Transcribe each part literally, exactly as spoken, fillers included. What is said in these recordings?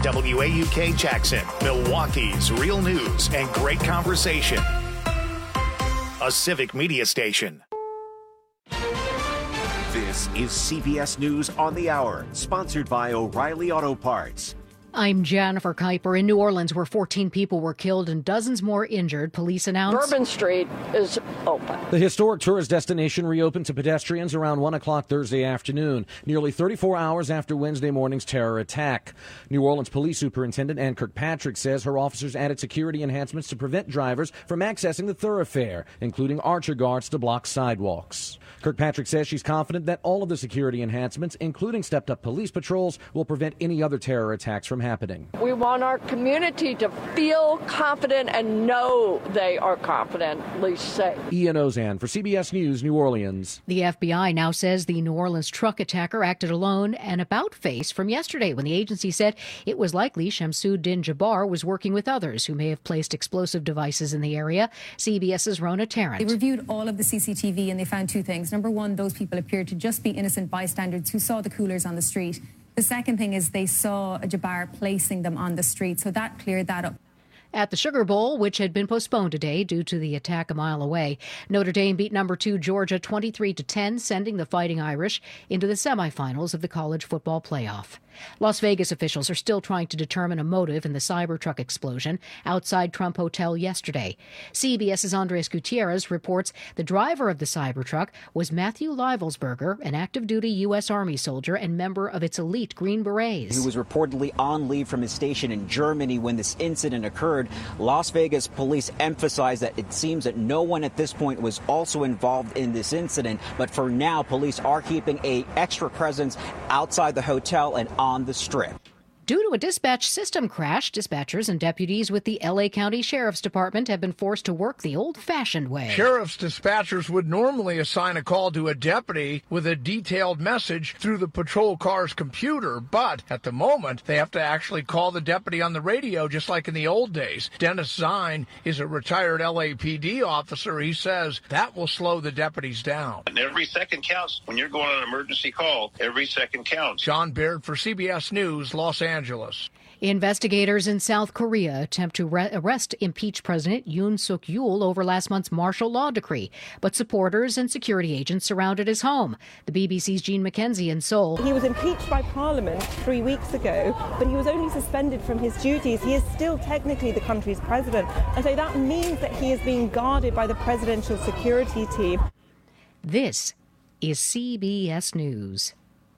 W A U K Jackson, Milwaukee's real news and great conversation. A Civic Media station. This is C B S News on the Hour, sponsored by O'Reilly Auto Parts. I'm Jennifer Kuiper. In New Orleans, where fourteen people were killed and dozens more injured, police announced Bourbon Street is open. The historic tourist destination reopened to pedestrians around one o'clock Thursday afternoon, nearly thirty-four hours after Wednesday morning's terror attack. New Orleans Police Superintendent Ann Kirkpatrick says her officers added security enhancements to prevent drivers from accessing the thoroughfare, including archer guards to block sidewalks. Kirkpatrick says she's confident that all of the security enhancements, including stepped-up police patrols, will prevent any other terror attacks from happening. We want our community to feel confident and know they are confidently safe. Ian Ozan for C B S News, New Orleans. The F B I now says the New Orleans truck attacker acted alone, an about-face from yesterday when the agency said it was likely Shamsuddin Jabbar was working with others who may have placed explosive devices in the area. CBS's Rona Tarrant. They reviewed all of the C C T V and they found two things. Number one, those people appeared to just be innocent bystanders who saw the coolers on the street. The second thing is they saw Jabbar placing them on the street, so that cleared that up. At the Sugar Bowl, which had been postponed today due to the attack a mile away, Notre Dame beat number two Georgia twenty-three to ten, sending the Fighting Irish into the semifinals of the college football playoff. Las Vegas officials are still trying to determine a motive in the Cybertruck explosion outside Trump Hotel yesterday. CBS's Andres Gutierrez reports the driver of the Cybertruck was Matthew Livelsberger, an active-duty U S. Army soldier and member of its elite Green Berets. He was reportedly on leave from his station in Germany when this incident occurred. Las Vegas police emphasized that it seems that no one at this point was also involved in this incident, but for now, police are keeping a extra presence outside the hotel and on the Strip. Due to a dispatch system crash, dispatchers and deputies with the L A County Sheriff's Department have been forced to work the old-fashioned way. Sheriff's dispatchers would normally assign a call to a deputy with a detailed message through the patrol car's computer, but at the moment, they have to actually call the deputy on the radio, just like in the old days. Dennis Zine is a retired L A P D officer. He says that will slow the deputies down. And every second counts. When you're going on an emergency call, every second counts. John Baird for C B S News, Los Angeles. Angeles. Investigators in South Korea attempt to re- arrest impeached President Yoon Suk-yeol over last month's martial law decree, but supporters and security agents surrounded his home. The B B C's Jean McKenzie in Seoul. He was impeached by Parliament three weeks ago, but he was only suspended from his duties. He is still technically the country's president, and so that means that he is being guarded by the presidential security team. This is C B S News.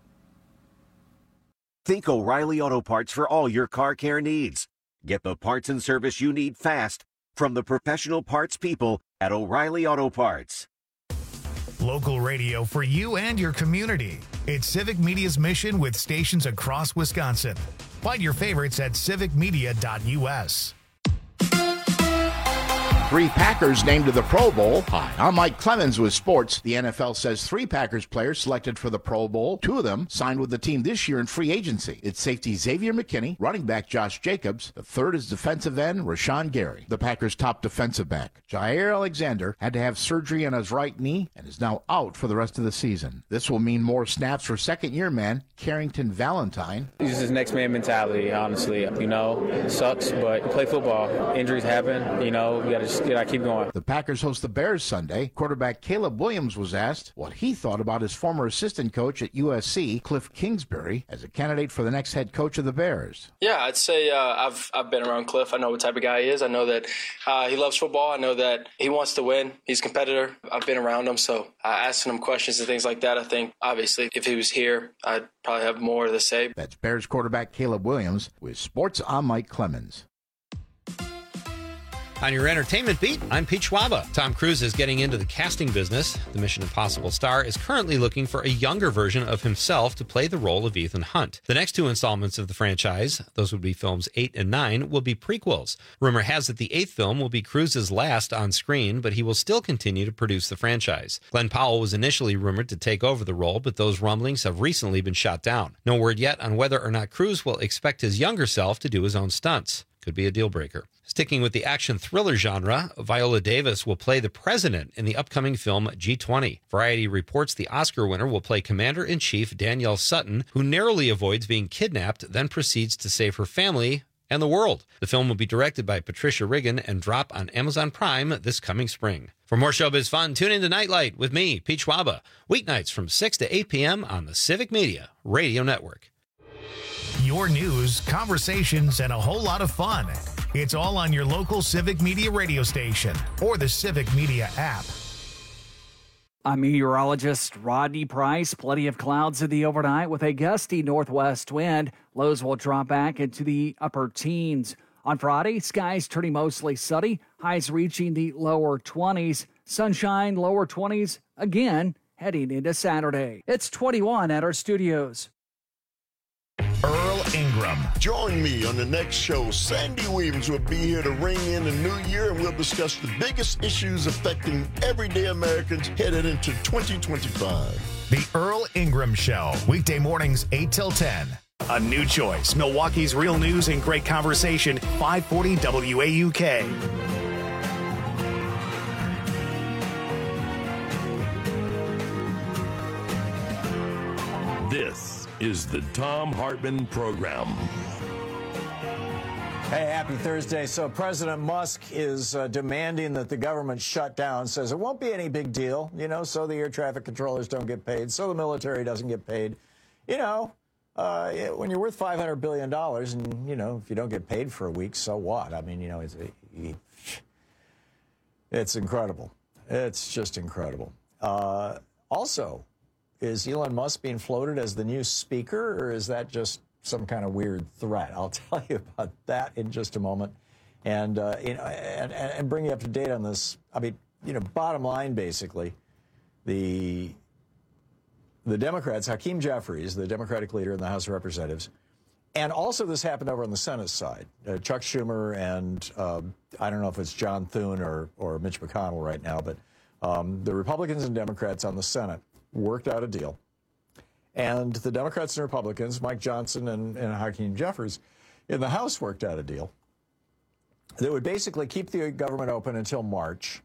Think O'Reilly Auto Parts for all your car care needs. Get the parts and service you need fast from the professional parts people at O'Reilly Auto Parts. Local radio for you and your community. It's Civic Media's mission with stations across Wisconsin. Find your favorites at civic media dot U S. Three Packers named to the Pro Bowl. Hi, I'm Mike Clemens with sports. The N F L says three Packers players selected for the Pro Bowl. Two of them signed with the team this year in free agency. It's safety Xavier McKinney, running back Josh Jacobs. The third is defensive end Rashawn Gary, the Packers' top defensive back. Jair Alexander had to have surgery on his right knee and is now out for the rest of the season. This will mean more snaps for second-year man Carrington Valentine. It's just next man mentality, honestly. You know, it sucks, but you play football. Injuries happen. You know, you got to just you gotta keep going. The Packers host the Bears Sunday. Quarterback Caleb Williams was asked what he thought about his former assistant coach at U S C, Cliff Kingsbury, as a candidate for the next head coach of the Bears. Yeah, I'd say uh, I've I've been around Cliff. I know what type of guy he is. I know that uh, he loves football. I know that he wants to win. He's a competitor. I've been around him, so uh, asking him questions and things like that, I think, obviously, if he was here, I'd probably have more to say. That's Bears quarterback Caleb Williams with Sports. I'm Mike Clemens. On your entertainment beat, I'm Pete Schwaba. Tom Cruise is getting into the casting business. The Mission Impossible star is currently looking for a younger version of himself to play the role of Ethan Hunt. The next two installments of the franchise, those would be films eight and nine, will be prequels. Rumor has it the eighth film will be Cruise's last on screen, but he will still continue to produce the franchise. Glenn Powell was initially rumored to take over the role, but those rumblings have recently been shot down. No word yet on whether or not Cruise will expect his younger self to do his own stunts. could be a deal breaker. Sticking with the action thriller genre, Viola Davis will play the president in the upcoming film G twenty. Variety reports the Oscar winner will play Commander-in-Chief Danielle Sutton, who narrowly avoids being kidnapped, then proceeds to save her family and the world. The film will be directed by Patricia Riggin and drop on Amazon Prime this coming spring. For more showbiz fun, tune into Nightlight with me, Pete Schwaba, weeknights from six to eight p.m. on the Civic Media Radio Network. Your news, conversations, and a whole lot of fun. It's all on your local Civic Media radio station or the Civic Media app. I'm meteorologist Rodney Price. Plenty of clouds in the overnight with a gusty northwest wind. Lows will drop back into the upper teens. On Friday, skies turning mostly sunny, highs reaching the lower twenties. Sunshine, lower twenties again heading into Saturday. It's twenty-one at our studios. Earl Ingram. Join me on the next show. Sandy Williams will be here to ring in the new year, and we'll discuss the biggest issues affecting everyday Americans headed into twenty twenty-five. The Earl Ingram Show, weekday mornings eight till ten. A new choice, Milwaukee's real news and great conversation, five forty W A U K. This is the Thom Hartmann Program. Hey, happy Thursday. So President Musk is uh, demanding that the government shut down, says it won't be any big deal, you know, so the air traffic controllers don't get paid, so the military doesn't get paid. You know, uh, when you're worth five hundred billion dollars and, you know, if you don't get paid for a week, so what? I mean, you know, it's, it's incredible. It's just incredible. Uh, also, is Elon Musk being floated as the new speaker, or is that just some kind of weird threat? I'll tell you about that in just a moment, and uh, you know, and, and bring you up to date on this. I mean, you know, bottom line, basically, the the Democrats, Hakeem Jeffries, the Democratic leader in the House of Representatives, and also this happened over on the Senate side. Uh, Chuck Schumer and uh, I don't know if it's John Thune or or Mitch McConnell right now, but um, the Republicans and Democrats on the Senate worked out a deal. And the Democrats and Republicans, Mike Johnson and, and Hakeem Jeffries, in the House worked out a deal that would basically keep the government open until March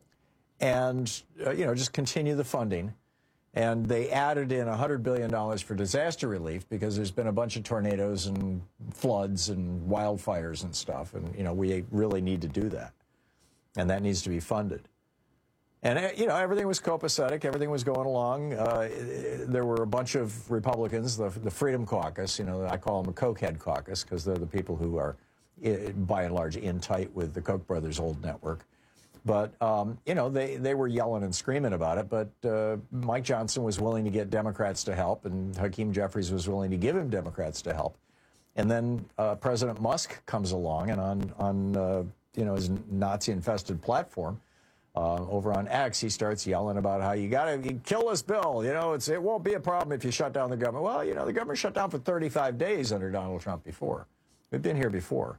and, uh, you know, just continue the funding. And they added in one hundred billion dollars for disaster relief because there's been a bunch of tornadoes and floods and wildfires and stuff. And, you know, we really need to do that. And that needs to be funded. And, you know, everything was copacetic. Everything was going along. Uh, there were a bunch of Republicans, the, the Freedom Caucus, you know, I call them a Cokehead caucus because they're the people who are, by and large, in tight with the Koch brothers' old network. But, um, you know, they, they were yelling and screaming about it. But uh, Mike Johnson was willing to get Democrats to help, and Hakeem Jeffries was willing to give him Democrats to help. And then uh, President Musk comes along, and on, on uh, you know, his Nazi-infested platform, Uh, over on X, he starts yelling about how you got to kill this bill. You know, it's, it won't be a problem if you shut down the government. Well, you know, the government shut down for thirty-five days under Donald Trump before. We've been here before.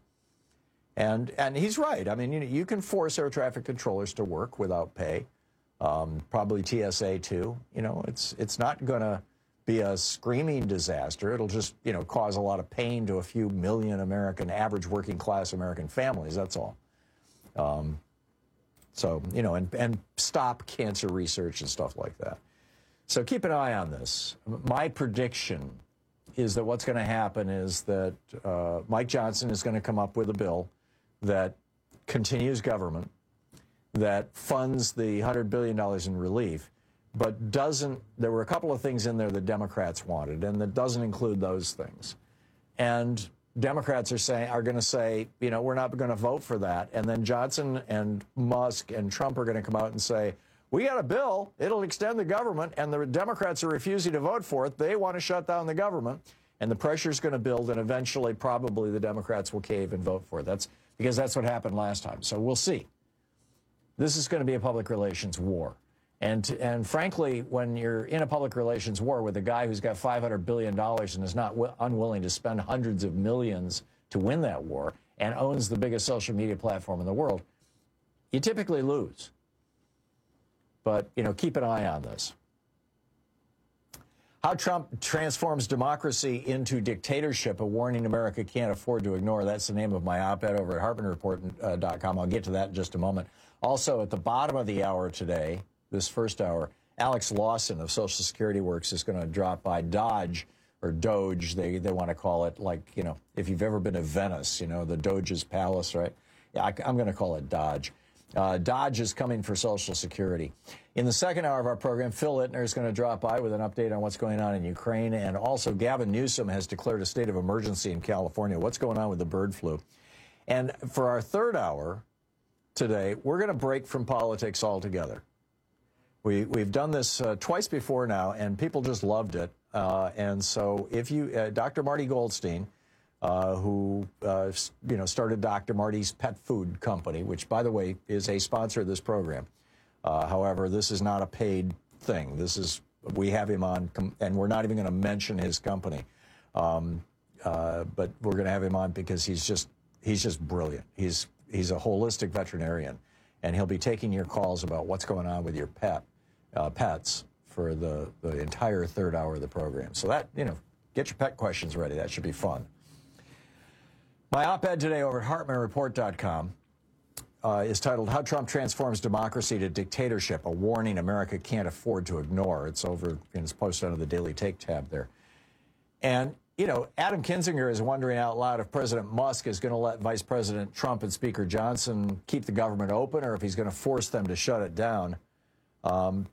And and he's right. I mean, you know, you can force air traffic controllers to work without pay, um, probably T S A too. You know, it's, it's not going to be a screaming disaster. It'll just, you know, cause a lot of pain to a few million American, average working class American families. That's all. Um, So, you know, and, and stop cancer research and stuff like that. So keep an eye on this. My prediction is that what's going to happen is that uh, Mike Johnson is going to come up with a bill that continues government, that funds the one hundred billion dollars in relief, but doesn't, there were a couple of things in there that Democrats wanted, and that doesn't include those things. And Democrats are saying are going to say, you know, we're not going to vote for that. And then Johnson and Musk and Trump are going to come out and say, we got a bill. It'll extend the government. And the Democrats are refusing to vote for it. They want to shut down the government. And the pressure is going to build. And eventually, probably the Democrats will cave and vote for it. That's because that's what happened last time. So we'll see. This is going to be a public relations war. And, and frankly, when you're in a public relations war with a guy who's got five hundred billion dollars and is not w- unwilling to spend hundreds of millions to win that war and owns the biggest social media platform in the world, you typically lose. But, you know, keep an eye on this. How Trump transforms democracy into dictatorship, a warning America can't afford to ignore. That's the name of my op-ed over at Hartmann Report dot com. I'll get to that in just a moment. Also, at the bottom of the hour today, this first hour, Alex Lawson of Social Security Works is going to drop by. Dodge, or Doge, they, they want to call it, like, you know, if you've ever been to Venice, you know, the Doge's Palace, right? Yeah, I, I'm going to call it Dodge. Uh, Dodge is coming for Social Security. In the second hour of our program, Phil Ittner is going to drop by with an update on what's going on in Ukraine. And also, Gavin Newsom has declared a state of emergency in California. What's going on with the bird flu? And for our third hour today, we're going to break from politics altogether. We, we've done this uh, twice before now, and people just loved it. Uh, and so if you, uh, Doctor Marty Goldstein, Uh, who, uh, you know, started Doctor Marty's Pet Food Company, which, by the way, is a sponsor of this program. Uh, however, this is not a paid thing. This is, we have him on, and we're not even going to mention his company. Um, uh, but we're going to have him on because he's just, he's just brilliant. He's, he's a holistic veterinarian, and he'll be taking your calls about what's going on with your pet, uh, pets for the, the entire third hour of the program. So that, you know, get your pet questions ready. That should be fun. My op-ed today over at Hartmann Report dot com uh, is titled, How Trump Transforms Democracy to Dictatorship, a Warning America Can't Afford to Ignore. It's over, and it's posted under the Daily Take tab there. And, you know, Adam Kinzinger is wondering out loud if President Musk is going to let Vice President Trump and Speaker Johnson keep the government open, or if he's going to force them to shut it down. Um,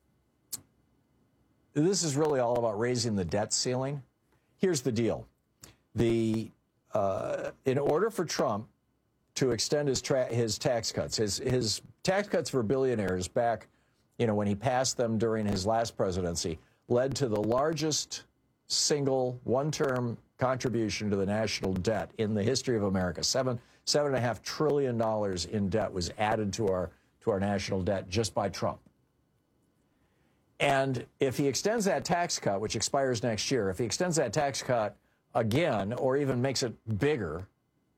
this is really all about raising the debt ceiling. Here's the deal. The... Uh, in order for Trump to extend his tra his tax cuts, his his tax cuts for billionaires back, you know, when he passed them during his last presidency, led to the largest single one-term contribution to the national debt in the history of America. Seven seven and a half trillion dollars in debt was added to our to our national debt just by Trump. And if he extends that tax cut, which expires next year, if he extends that tax cut again, or even makes it bigger,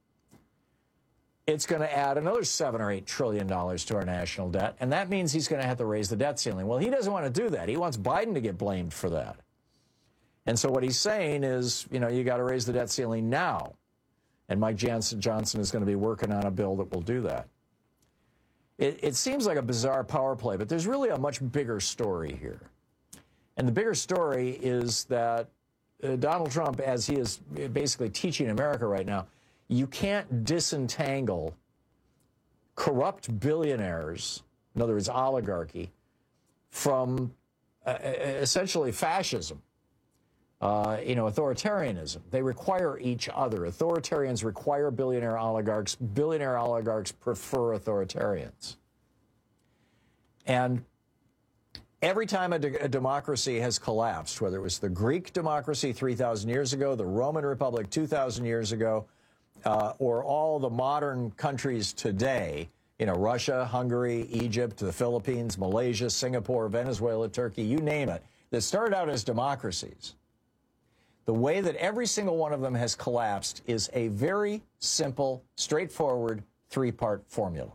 it's going to add another seven or eight trillion dollars to our national debt, and that means he's going to have to raise the debt ceiling. Well, he doesn't want to do that. He wants Biden to get blamed for that. And so what he's saying is, you know, you got to raise the debt ceiling now, and Mike Johnson Johnson is going to be working on a bill that will do that. It, it seems like a bizarre power play, but there's really a much bigger story here, and the bigger story is that Uh, Donald Trump, as he is basically teaching America right now, you can't disentangle corrupt billionaires, in other words, oligarchy, from uh, essentially fascism, uh, you know, authoritarianism. They require each other. Authoritarians require billionaire oligarchs. Billionaire oligarchs prefer authoritarians. And every time a, de a democracy has collapsed, whether it was the Greek democracy three thousand years ago, the Roman Republic two thousand years ago, uh, or all the modern countries today, you know, Russia, Hungary, Egypt, the Philippines, Malaysia, Singapore, Venezuela, Turkey, you name it, that started out as democracies, the way that every single one of them has collapsed is a very simple, straightforward, three-part formula.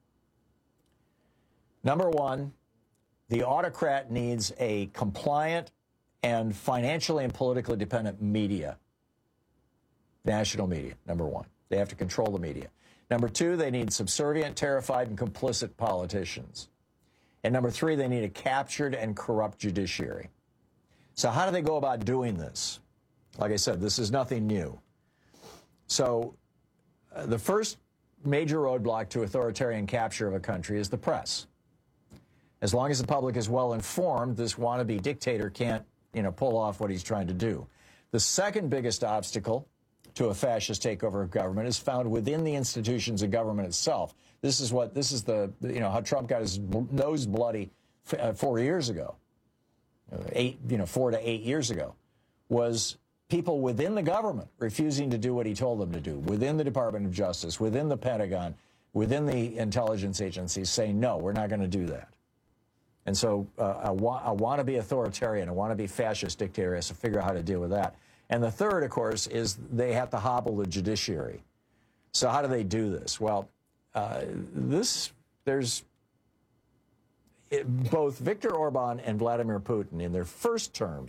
Number one, the autocrat needs a compliant and financially and politically dependent media. National media, number one. They have to control the media. Number two, they need subservient, terrified, and complicit politicians. And number three, they need a captured and corrupt judiciary. So how do they go about doing this? Like I said, this is nothing new. So uh, the first major roadblock to authoritarian capture of a country is the press. As long as the public is well informed, this wannabe dictator can't, you know, pull off what he's trying to do. The second biggest obstacle to a fascist takeover of government is found within the institutions of government itself. This is what, this is the, you know, how Trump got his nose bloody uh, four years ago, eight, you know, four to eight years ago, was people within the government refusing to do what he told them to do, within the Department of Justice, within the Pentagon, within the intelligence agencies saying, no, we're not going to do that. And so uh, a, wa a wannabe authoritarian, a wannabe fascist dictator has to figure out how to deal with that. And the third, of course, is they have to hobble the judiciary. So how do they do this? Well, uh, this, there's it, both Viktor Orban and Vladimir Putin in their first terms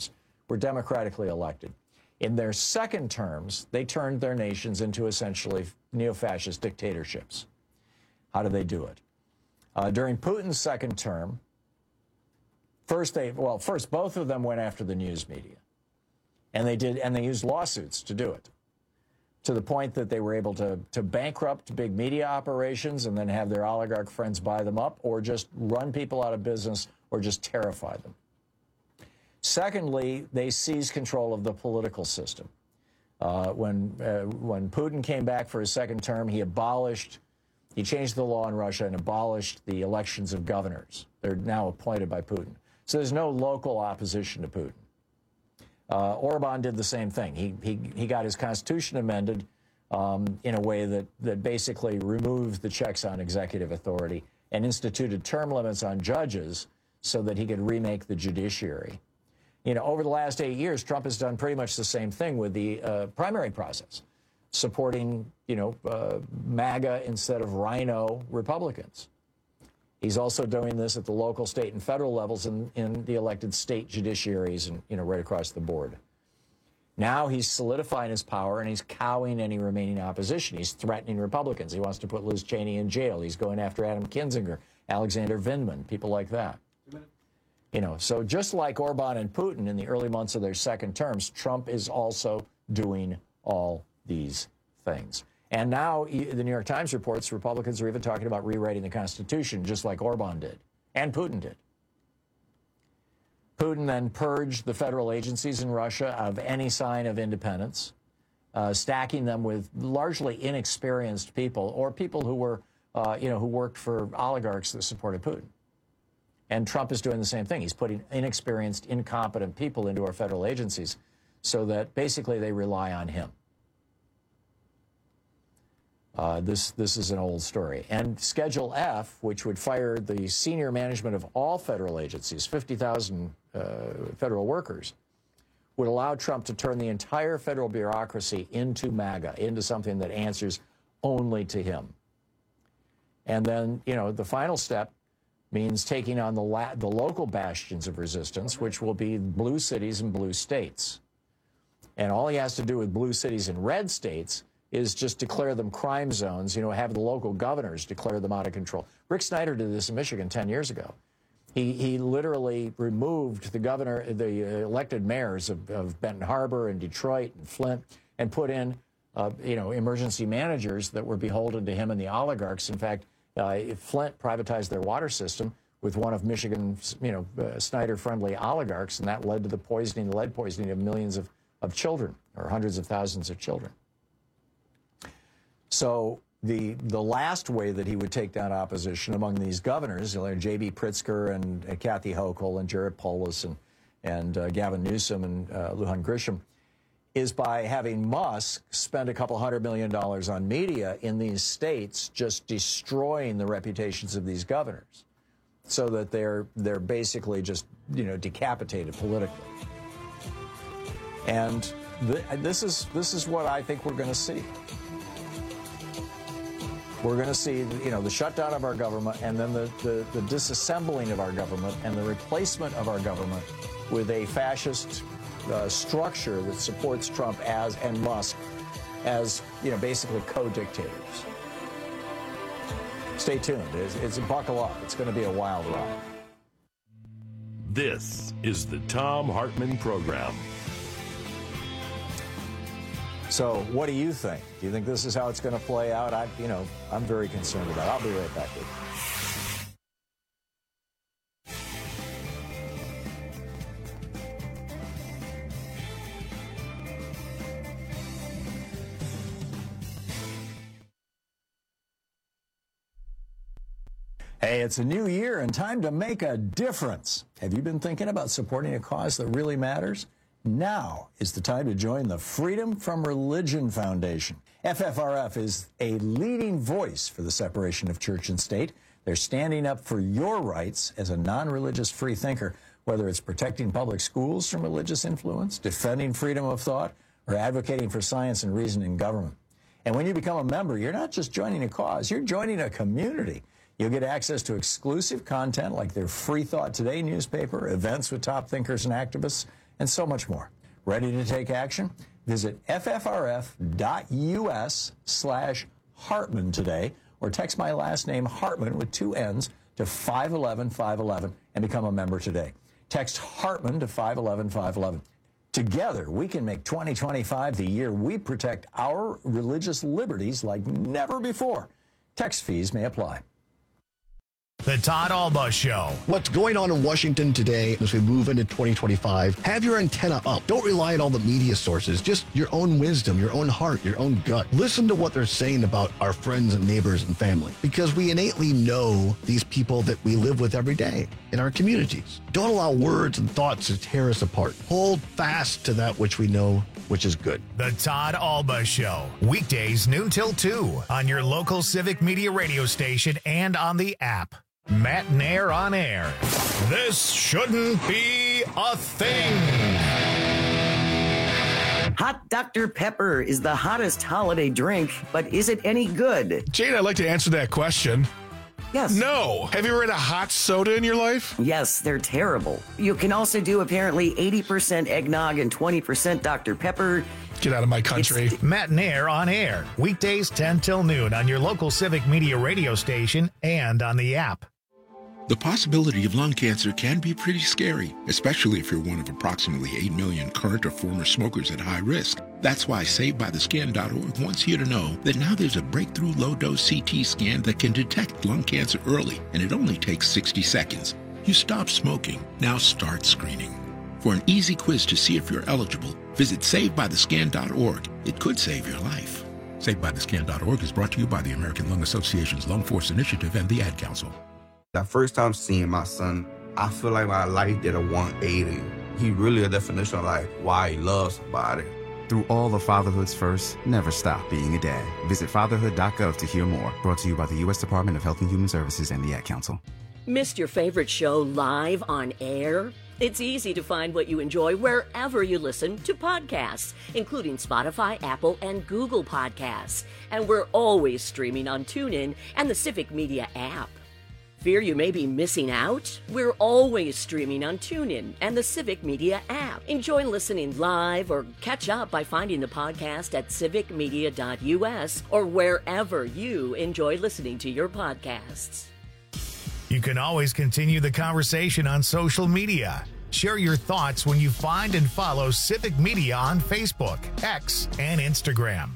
were democratically elected. In their second terms, they turned their nations into essentially neo-fascist dictatorships. How did they do it? Uh, during Putin's second term, first they, well, first both of them went after the news media. And they did, and they used lawsuits to do it, to the point that they were able to, to bankrupt big media operations and then have their oligarch friends buy them up, or just run people out of business, or just terrify them. Secondly, they seized control of the political system. Uh, when, uh, when Putin came back for his second term, he abolished, he changed the law in Russia and abolished the elections of governors. They're now appointed by Putin. So there's no local opposition to Putin. Uh, Orban did the same thing. He, he, he got his constitution amended um, in a way that, that basically removed the checks on executive authority and instituted term limits on judges so that he could remake the judiciary. You know, over the last eight years, Trump has done pretty much the same thing with the uh, primary process, supporting, you know, uh, MAGA instead of rhino Republicans. He's also doing this at the local, state, and federal levels in, in the elected state judiciaries and, you know, right across the board. Now he's solidifying his power, and he's cowing any remaining opposition. He's threatening Republicans. He wants to put Liz Cheney in jail. He's going after Adam Kinzinger, Alexander Vindman, people like that. You know, so just like Orban and Putin in the early months of their second terms, Trump is also doing all these things. And now the New York Times reports Republicans are even talking about rewriting the Constitution, just like Orban did, and Putin did. Putin then purged the federal agencies in Russia of any sign of independence, uh, stacking them with largely inexperienced people, or people who were, uh, you know, who worked for oligarchs that supported Putin. And Trump is doing the same thing. He's putting inexperienced, incompetent people into our federal agencies so that basically they rely on him. Uh, this, this is an old story. And Schedule F, which would fire the senior management of all federal agencies, fifty thousand uh, federal workers, would allow Trump to turn the entire federal bureaucracy into MAGA, into something that answers only to him. And then, you know, the final step means taking on the, la the local bastions of resistance, which will be blue cities and blue states. And all he has to do with blue cities and red states is just declare them crime zones, you know, have the local governors declare them out of control. Rick Snyder did this in Michigan ten years ago. He, he literally removed the governor, the elected mayors of, of Benton Harbor and Detroit and Flint, and put in, uh, you know, emergency managers that were beholden to him and the oligarchs. In fact, uh, Flint privatized their water system with one of Michigan's, you know, uh, Snyder-friendly oligarchs, and that led to the poisoning, the lead poisoning of millions of, of children, or hundreds of thousands of children. So the the last way that he would take down opposition among these governors, you know, J B Pritzker and uh, Kathy Hochul and Jared Polis and, and uh, Gavin Newsom and uh, Lujan Grisham, is by having Musk spend a couple hundred million dollars on media in these states, just destroying the reputations of these governors, so that they're they're basically just, you know, decapitated politically. And th this is this is what I think we're going to see. We're going to see, you know, the shutdown of our government, and then the, the, the disassembling of our government, and the replacement of our government with a fascist uh, structure that supports Trump as and Musk as, you know, basically co-dictators. Stay tuned. It's, it's buckle up. It's going to be a wild ride. This is the Thom Hartmann Program. So what do you think? Do you think this is how it's going to play out? I, you know, I'm very concerned about it. I'll be right back with you. Hey, it's a new year and time to make a difference. Have you been thinking about supporting a cause that really matters? Now is the time to join the Freedom from Religion Foundation. F F R F is a leading voice for the separation of church and state. They're standing up for your rights as a non-religious free thinker, whether it's protecting public schools from religious influence, defending freedom of thought, or advocating for science and reason in government. And when you become a member, you're not just joining a cause, you're joining a community. You'll get access to exclusive content like their Free Thought Today newspaper, events with top thinkers and activists, and so much more. Ready to take action? Visit ffrf.us slash Hartman today, or text my last name Hartman with two N's to five one one, five one one and become a member today. Text Hartman to five one one, five one one. Together, we can make twenty twenty-five the year we protect our religious liberties like never before. Text fees may apply. The Todd Alba Show. What's going on in Washington today as we move into twenty twenty-five? Have your antenna up. Don't rely on all the media sources. Just your own wisdom, your own heart, your own gut. Listen to what they're saying about our friends and neighbors and family, because we innately know these people that we live with every day in our communities. Don't allow words and thoughts to tear us apart. Hold fast to that which we know, which is good. The Todd Alba Show. Weekdays noon till two on your local Civic Media radio station and on the app. Matt Nair on air. This shouldn't be a thing. Hot Doctor Pepper is the hottest holiday drink, but is it any good? Jane, I'd like to answer that question. Yes. No. Have you ever had a hot soda in your life? Yes, they're terrible. You can also do apparently eighty percent eggnog and twenty percent Doctor Pepper. Get out of my country. It's Matt Nair on air. Weekdays ten till noon on your local Civic Media radio station and on the app. The possibility of lung cancer can be pretty scary, especially if you're one of approximately eight million current or former smokers at high risk. That's why Saved By The Scan dot org wants you to know that now there's a breakthrough low-dose C T scan that can detect lung cancer early, and it only takes sixty seconds. You stop smoking, now start screening. For an easy quiz to see if you're eligible, visit Saved By The Scan dot org. It could save your life. Saved By The Scan dot org is brought to you by the American Lung Association's Lung Force Initiative and the Ad Council. That first time seeing my son, I feel like my life did a one eighty. He really a definition of like why he loves somebody. Through all of fatherhood's first, never stop being a dad. Visit fatherhood dot gov to hear more. Brought to you by the U S Department of Health and Human Services and the Ad Council. Missed your favorite show live on air? It's easy to find what you enjoy wherever you listen to podcasts, including Spotify, Apple, and Google Podcasts. And we're always streaming on TuneIn and the Civic Media app. Fear you may be missing out? We're always streaming on TuneIn and the Civic Media app. Enjoy listening live or catch up by finding the podcast at civic media dot U S or wherever you enjoy listening to your podcasts. You can always continue the conversation on social media. Share your thoughts when you find and follow Civic Media on Facebook, X, and Instagram.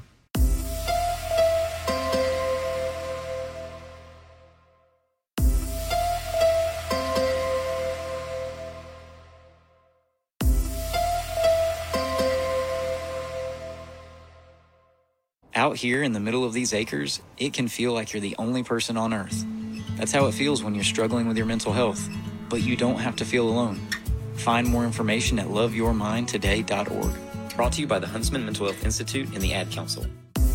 Out here in the middle of these acres, it can feel like you're the only person on Earth. That's how it feels when you're struggling with your mental health. But you don't have to feel alone. Find more information at love your mind today dot org. Brought to you by the Huntsman Mental Health Institute and the Ad Council.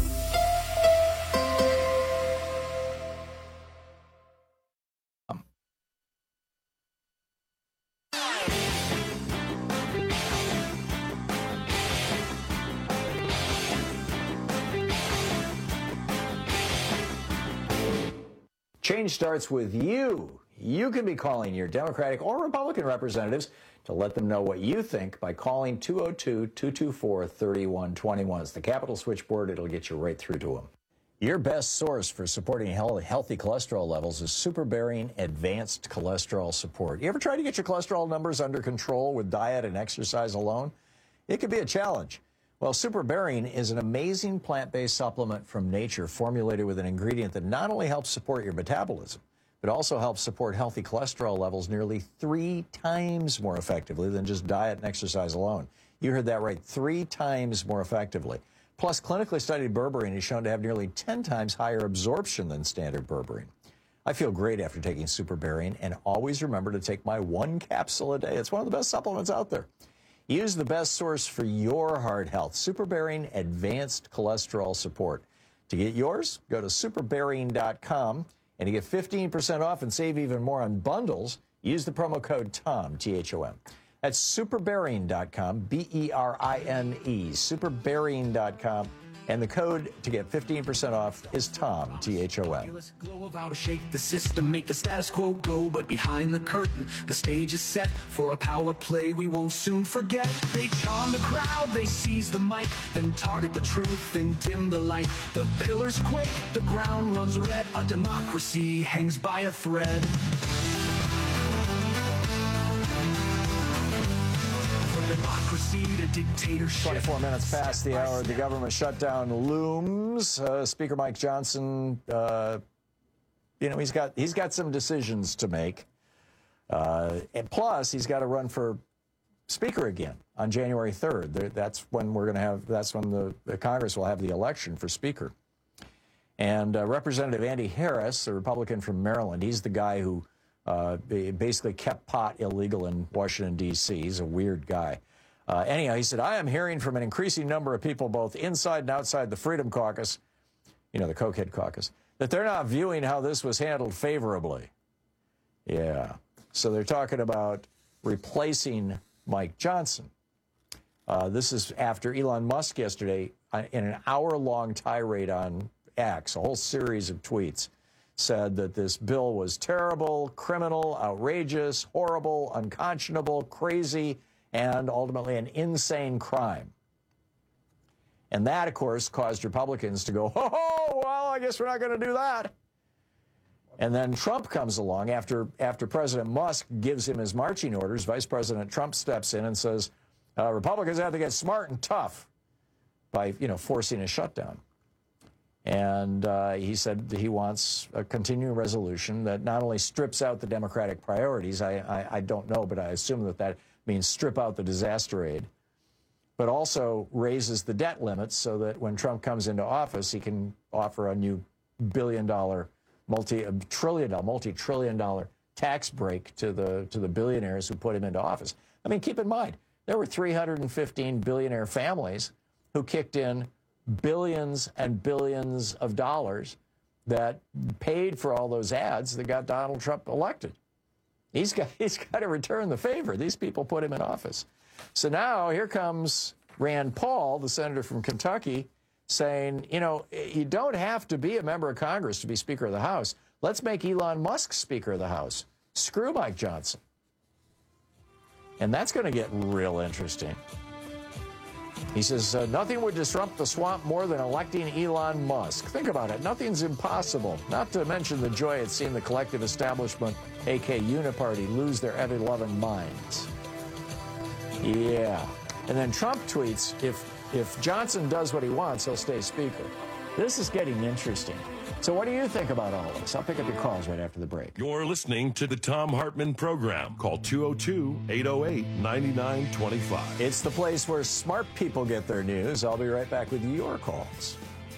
Change starts with you. You can be calling your Democratic or Republican representatives to let them know what you think by calling two oh two, two two four, three one two one. It's the Capitol switchboard. It'll get you right through to them. Your best source for supporting healthy cholesterol levels is Superbearing Advanced Cholesterol Support. You ever try to get your cholesterol numbers under control with diet and exercise alone? It could be a challenge. Well, Superbearing is an amazing plant-based supplement from nature formulated with an ingredient that not only helps support your metabolism, but also helps support healthy cholesterol levels nearly three times more effectively than just diet and exercise alone. You heard that right, three times more effectively. Plus, clinically studied berberine is shown to have nearly ten times higher absorption than standard berberine. I feel great after taking Superbearing, and always remember to take my one capsule a day. It's one of the best supplements out there. Use the best source for your heart health, Superbearing Advanced Cholesterol Support. To get yours, go to superbearing dot com, and to get fifteen percent off and save even more on bundles, use the promo code TOM, T H O M. That's superbearing dot com, B E R I N E, superbearing dot com. And the code to get fifteen percent off is Tom, T H O M. Glow of out, shake the system, make the status quo go. But behind the curtain, the stage is set for a power play we won't soon forget. They charm the crowd, they seize the mic, then target the truth, then dim the light. The pillars quake, the ground runs red. A democracy hangs by a thread. Democracy to dictatorship. twenty-four minutes past the hour, the government shutdown looms. Uh, Speaker Mike Johnson, uh, you know, he's got he's got some decisions to make. Uh, and plus, he's got to run for Speaker again on January third. That's when we're going to have. That's when the, the Congress will have the election for Speaker. And uh, Representative Andy Harris, the Republican from Maryland, he's the guy who uh, basically kept pot illegal in Washington, D C He's a weird guy. Uh, anyhow, he said, I am hearing from an increasing number of people, both inside and outside the Freedom Caucus, you know, the Cokehead Caucus, that they're not viewing how this was handled favorably. Yeah. So they're talking about replacing Mike Johnson. Uh, this is after Elon Musk yesterday, uh, in an hour-long tirade on X, a whole series of tweets, said that this bill was terrible, criminal, outrageous, horrible, unconscionable, crazy, and ultimately an insane crime. And that, of course, caused Republicans to go, oh, well, I guess we're not going to do that. And then Trump comes along after, after President Musk gives him his marching orders. Vice President Trump steps in and says, uh, Republicans have to get smart and tough by, you know, forcing a shutdown. And uh, he said that he wants a continuing resolution that not only strips out the Democratic priorities, I, I, I don't know, but I assume that that means strip out the disaster aid, but also raises the debt limits so that when Trump comes into office, he can offer a new billion dollar, multi trillion dollar, multi trillion dollar tax break to the to the billionaires who put him into office. I mean, keep in mind, there were three hundred fifteen billionaire families who kicked in billions and billions of dollars that paid for all those ads that got Donald Trump elected. He's got, he's got to return the favor. These people put him in office. So now here comes Rand Paul, the senator from Kentucky, saying, you know, you don't have to be a member of Congress to be Speaker of the House. Let's make Elon Musk Speaker of the House. Screw Mike Johnson. And that's going to get real interesting. He says, uh, nothing would disrupt the swamp more than electing Elon Musk. Think about it. Nothing's impossible. Not to mention the joy at seeing the collective establishment, a k a. Uniparty, lose their ever-loving minds. Yeah. And then Trump tweets, if, if Johnson does what he wants, he'll stay Speaker. This is getting interesting. So what do you think about all this? I'll pick up your calls right after the break. You're listening to the Thom Hartmann Program. Call two oh two, eight oh eight, nine nine two five. It's the place where smart people get their news. I'll be right back with your calls.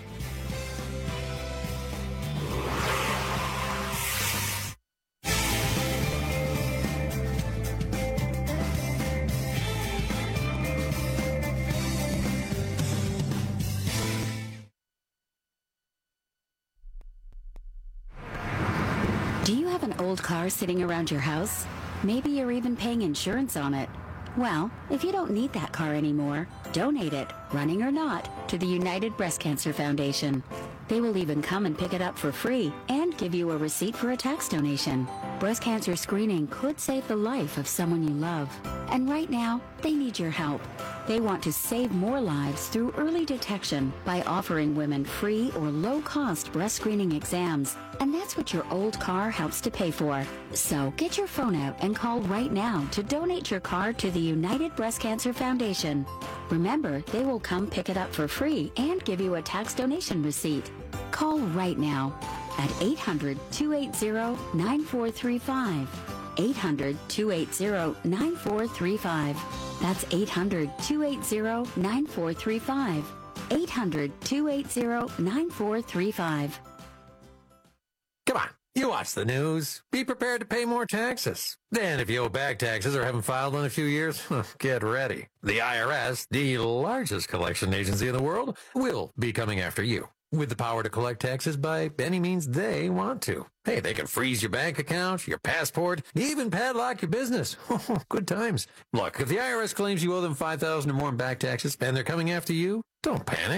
Do you have an old car sitting around your house? Maybe you're even paying insurance on it. Well, if you don't need that car anymore, donate it, running or not, to the United Breast Cancer Foundation. They will even come and pick it up for free and give you a receipt for a tax donation. Breast cancer screening could save the life of someone you love. And right now, they need your help. They want to save more lives through early detection by offering women free or low-cost breast screening exams. And that's what your old car helps to pay for. So get your phone out and call right now to donate your car to the United Breast Cancer Foundation. Remember, they will come pick it up for free and give you a tax donation receipt. Call right now at eight hundred, two eight zero, nine four three five. eight hundred, two eight zero, nine four three five. That's eight hundred, two eight zero, nine four three five. eight hundred, two eight zero, nine four three five. Come on, you watch the news. Be prepared to pay more taxes. Then if you owe back taxes or haven't filed in a few years, get ready. The I R S, the largest collection agency in the world, will be coming after you, with the power to collect taxes by any means they want to. Hey, they can freeze your bank account, your passport, even padlock your business. Good times. Look, if the I R S claims you owe them five thousand dollars or more in back taxes and they're coming after you, don't panic.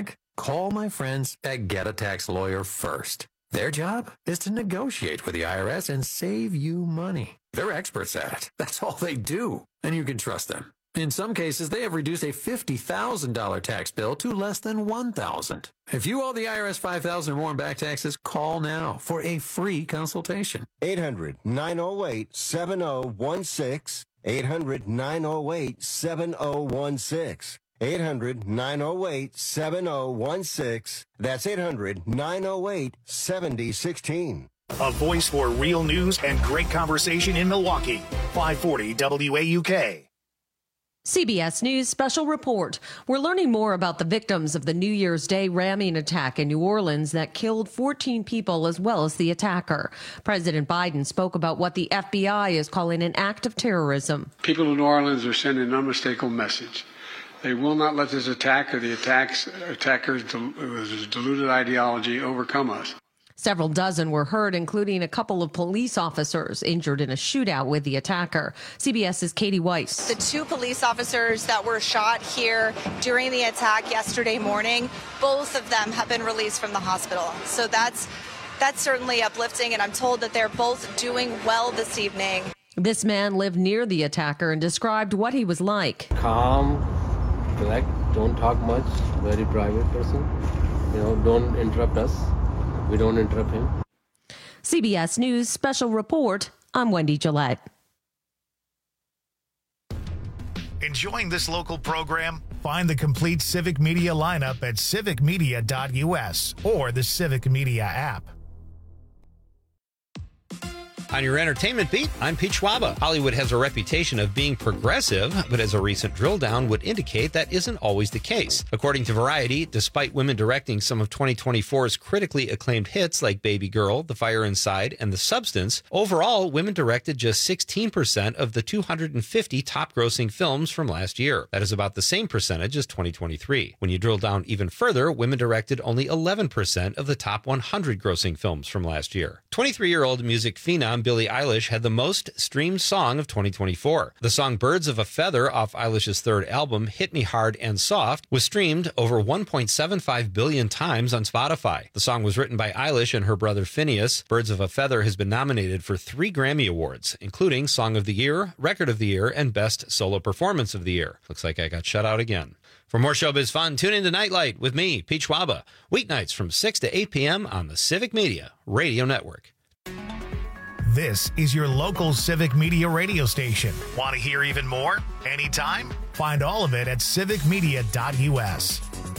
call my friends at Get a Tax Lawyer first. Their job is to negotiate with the I R S and save you money. They're experts at it. That's all they do, and you can trust them. In some cases, they have reduced a fifty thousand dollars tax bill to less than one thousand dollars. If you owe the I R S five thousand dollars or more in back taxes, call now for a free consultation. eight hundred, nine oh eight, seven oh one six. eight hundred, nine oh eight, seven oh one six. eight hundred, nine oh eight, seven oh one six. That's eight hundred, nine oh eight, seven oh one six. A voice for real news and great conversation in Milwaukee. five forty W A U K. C B S News special report. We're learning more about the victims of the New Year's Day ramming attack in New Orleans that killed fourteen people as well as the attacker. President Biden spoke about what the F B I is calling an act of terrorism. People in New Orleans are sending an unmistakable message. They will not let this attack or the attacks, attackers' del- deluded ideology overcome us. Several dozen were hurt, including a couple of police officers injured in a shootout with the attacker. CBS's Katie Weiss. The two police officers that were shot here during the attack yesterday morning, both of them have been released from the hospital. So that's that's certainly uplifting, and I'm told that they're both doing well this evening. This man lived near the attacker and described what he was like. Calm, collect, don't talk much, very private person. You know, don't interrupt us. We don't interrupt him. C B S News special report. I'm Wendy Gillette. Enjoying this local program? Find the complete Civic Media lineup at civic media dot U S or the Civic Media app. On your entertainment beat, I'm Pete Schwaba. Hollywood has a reputation of being progressive, but as a recent drill down would indicate, that isn't always the case. According to Variety, despite women directing some of twenty twenty-four's critically acclaimed hits like Baby Girl, The Fire Inside, and The Substance, overall, women directed just sixteen percent of the two hundred fifty top-grossing films from last year. That is about the same percentage as twenty twenty-three. When you drill down even further, women directed only eleven percent of the top one hundred grossing films from last year. twenty-three-year-old music phenom Billie Eilish had the most streamed song of twenty twenty-four. The song Birds of a Feather off Eilish's third album, Hit Me Hard and Soft, was streamed over one point seven five billion times on Spotify. The song was written by Eilish and her brother Phineas. Birds of a Feather has been nominated for three Grammy Awards, including Song of the Year, Record of the Year, and Best Solo Performance of the Year. Looks like I got shut out again. For more showbiz fun, tune in to Nightlight with me, Pete Schwaba, weeknights from six to eight p.m. on the Civic Media Radio Network. This is your local Civic Media radio station. Want to hear even more? Anytime? Find all of it at civic media dot U S.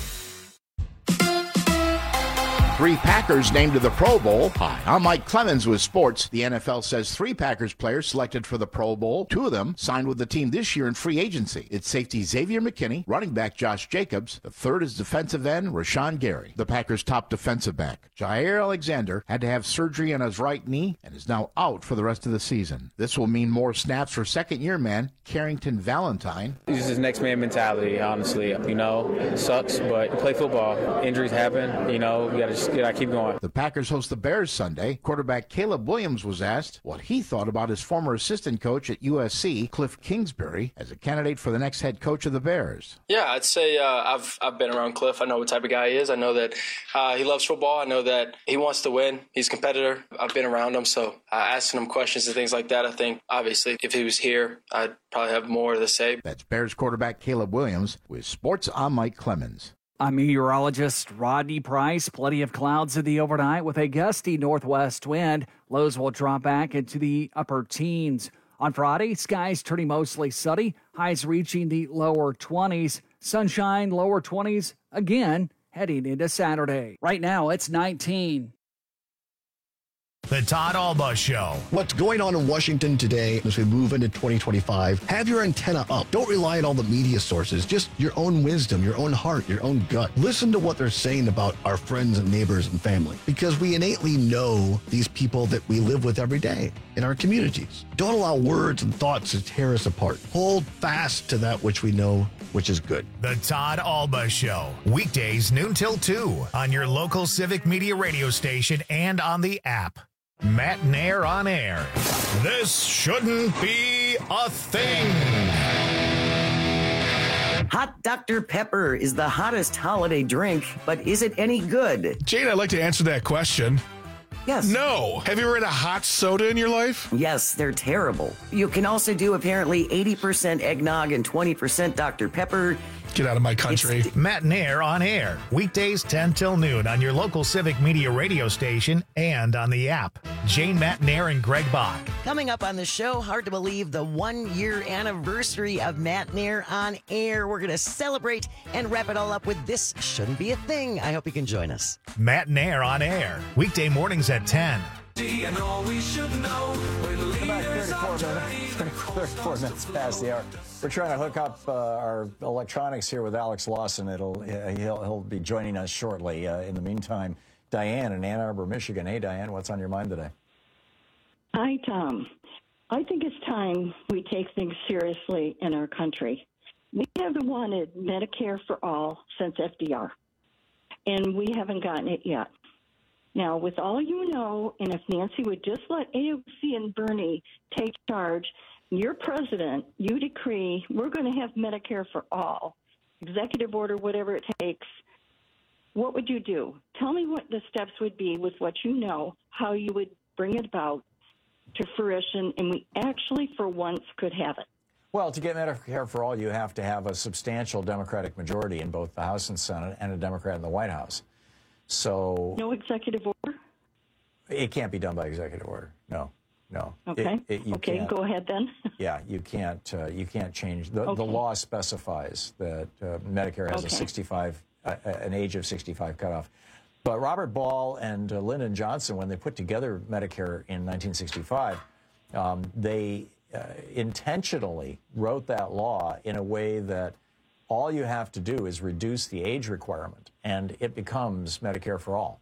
Three Packers named to the Pro Bowl. Hi, I'm Mike Clemens with sports. The N F L says three Packers players selected for the Pro Bowl. Two of them signed with the team this year in free agency. It's safety Xavier McKinney, running back Josh Jacobs. The third is defensive end Rashawn Gary. The Packers' top defensive back, Jaire Alexander, had to have surgery on his right knee and is now out for the rest of the season. This will mean more snaps for second-year man Carrington Valentine. It's just next man mentality, honestly. You know, it sucks, but you play football. Injuries happen. You know, you got to just gotta keep going. The Packers host the Bears Sunday. Quarterback Caleb Williams was asked what he thought about his former assistant coach at U S C, Cliff Kingsbury, as a candidate for the next head coach of the Bears. Yeah, I'd say uh, I've I've been around Cliff. I know what type of guy he is. I know that uh, he loves football. I know that he wants to win. He's a competitor. I've been around him, so uh, asking him questions and things like that, I think, obviously, if he was here, I'd probably have more to say. That's Bears quarterback Caleb Williams with Sports. I'm Mike Clemens. I'm meteorologist Rodney Price. Plenty of clouds in the overnight with a gusty northwest wind. Lows will drop back into the upper teens. On Friday, skies turning mostly sunny. Highs reaching the lower twenties. Sunshine, lower twenties again heading into Saturday. Right now, it's nineteen. The Todd Alba Show. What's going on in Washington today as we move into twenty twenty-five? Have your antenna up. Don't rely on all the media sources. Just your own wisdom, your own heart, your own gut. Listen to what they're saying about our friends and neighbors and family, because we innately know these people that we live with every day in our communities. Don't allow words and thoughts to tear us apart. Hold fast to that which we know, which is good. The Todd Alba Show. Weekdays noon till two on your local Civic Media radio station and on the app. Matt Nair on air. This shouldn't be a thing. Hot Doctor Pepper is the hottest holiday drink, but is it any good? Jane, I'd like to answer that question. Yes. No. Have you ever had a hot soda in your life? Yes, they're terrible. You can also do apparently eighty percent eggnog and twenty percent Doctor Pepper. Get out of my country. It's Matt Nair on air. Weekdays ten till noon on your local Civic Media radio station and on the app. Jane, Matt Nair, and Greg Bach. Coming up on the show, hard to believe the one-year anniversary of Matt Nair on air. We're going to celebrate and wrap it all up with This Shouldn't Be a Thing. I hope you can join us. Matt Nair on air. Weekday mornings at ten. And all we should know about thirty-four minutes, thirty-four minutes past the hour. We're trying to hook up uh, our electronics here with Alex Lawson. It'll uh, he'll he'll be joining us shortly. Uh, in the meantime, Diane in Ann Arbor, Michigan. Hey, Diane, what's on your mind today? Hi, Tom. I think it's time we take things seriously in our country. We haven't wanted Medicare for all since F D R, and we haven't gotten it yet. Now, with all you know, and if Nancy would just let A O C and Bernie take charge, you're president, you decree, we're going to have Medicare for all, executive order, whatever it takes. What would you do? Tell me what the steps would be with what you know, how you would bring it about to fruition, and we actually, for once, could have it. Well, to get Medicare for all, you have to have a substantial Democratic majority in both the House and Senate and a Democrat in the White House. So no executive order? It can't be done by executive order. No, no. Okay. It, it, you okay, can't. Go ahead then. Yeah, you can't. Uh, you can't change. The, okay. the law specifies that uh, Medicare has okay. a sixty-five, uh, an age of sixty-five cutoff. But Robert Ball and uh, Lyndon Johnson, when they put together Medicare in nineteen sixty-five, um, they uh, intentionally wrote that law in a way that all you have to do is reduce the age requirement, and it becomes Medicare for all.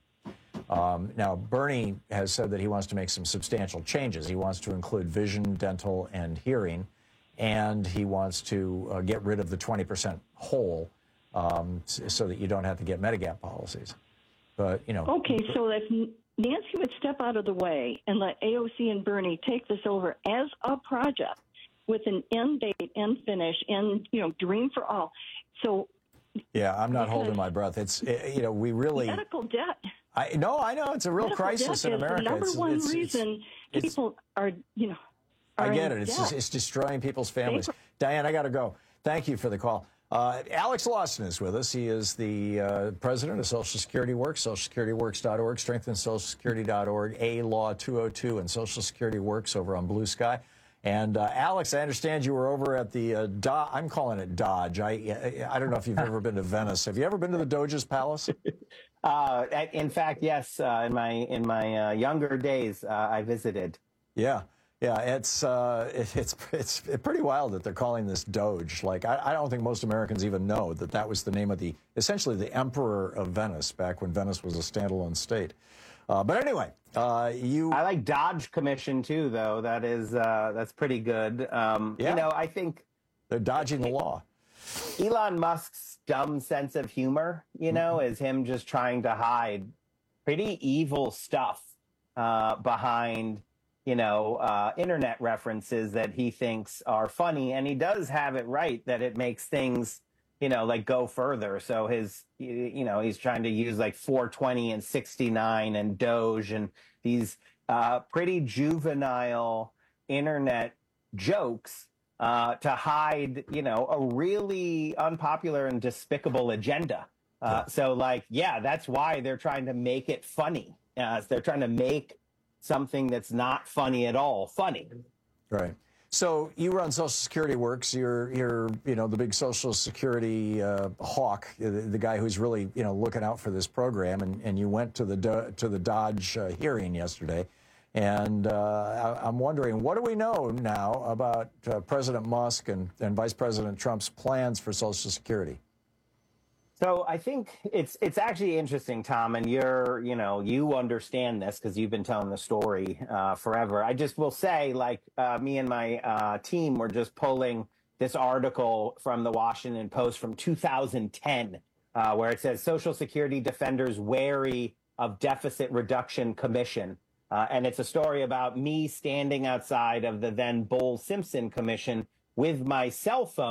Um, now, Bernie has said that he wants to make some substantial changes. He wants to include vision, dental, and hearing, and he wants to uh, get rid of the twenty percent hole um, so that you don't have to get Medigap policies. But, you know. Okay, so if Nancy would step out of the way and let A O C and Bernie take this over as a project, with an end date, end finish, end, you know, dream for all. So, yeah, I'm not holding my breath. It's, it, you know, we really. Medical debt. I No, I know. It's a real medical crisis debt in America. Is the number it's, one it's, reason it's, people are, you know, are I get in it. It's, debt. just, it's destroying people's families. They, Diane, I got to go. Thank you for the call. Uh, Alex Lawson is with us. He is the uh, president of Social Security Works, social security works dot org, strengthen social security dot org, A Law two oh two, and Social Security Works over on Blue Sky. And uh, Alex, I understand you were over at the uh, Do- I'm calling it Dodge. I I don't know if you've ever been to Venice. Have you ever been to the Doge's Palace? Uh, in fact, yes. Uh, in my in my uh, younger days, uh, I visited. Yeah, yeah. It's uh, it, it's it's pretty wild that they're calling this Doge. Like I, I don't think most Americans even know that that was the name of the essentially the Emperor of Venice back when Venice was a standalone state. Uh, but anyway, uh, you. I like Dodge Commission too, though. That is uh, that's pretty good. Um, yeah. You know, I think they're dodging the law. Elon Musk's dumb sense of humor, you know, mm-hmm. is him just trying to hide pretty evil stuff uh, behind, you know, uh, internet references that he thinks are funny, and he does have it right that it makes things, you know, like go further. So his, you know, he's trying to use like four twenty and sixty-nine and Doge and these uh, pretty juvenile internet jokes uh, to hide, you know, a really unpopular and despicable agenda. Uh, so like, yeah, that's why they're trying to make it funny. Uh, they're trying to make something that's not funny at all funny. Right. So you run Social Security Works. You're, you're, you know, the big Social Security uh, hawk, the, the guy who's really, you know, looking out for this program. And, and you went to the Do- to the Dodge uh, hearing yesterday, and uh, I, I'm wondering, what do we know now about uh, President Musk and, and Vice President Trump's plans for Social Security? So I think it's it's actually interesting, Tom, and you're, you know, you understand this because you've been telling the story uh, forever. I just will say, like, uh, me and my uh, team were just pulling this article from the Washington Post from two thousand ten, uh, where it says Social Security defenders wary of deficit reduction commission. Uh, and it's a story about me standing outside of the then Bowles-Simpson Commission with my cell phone,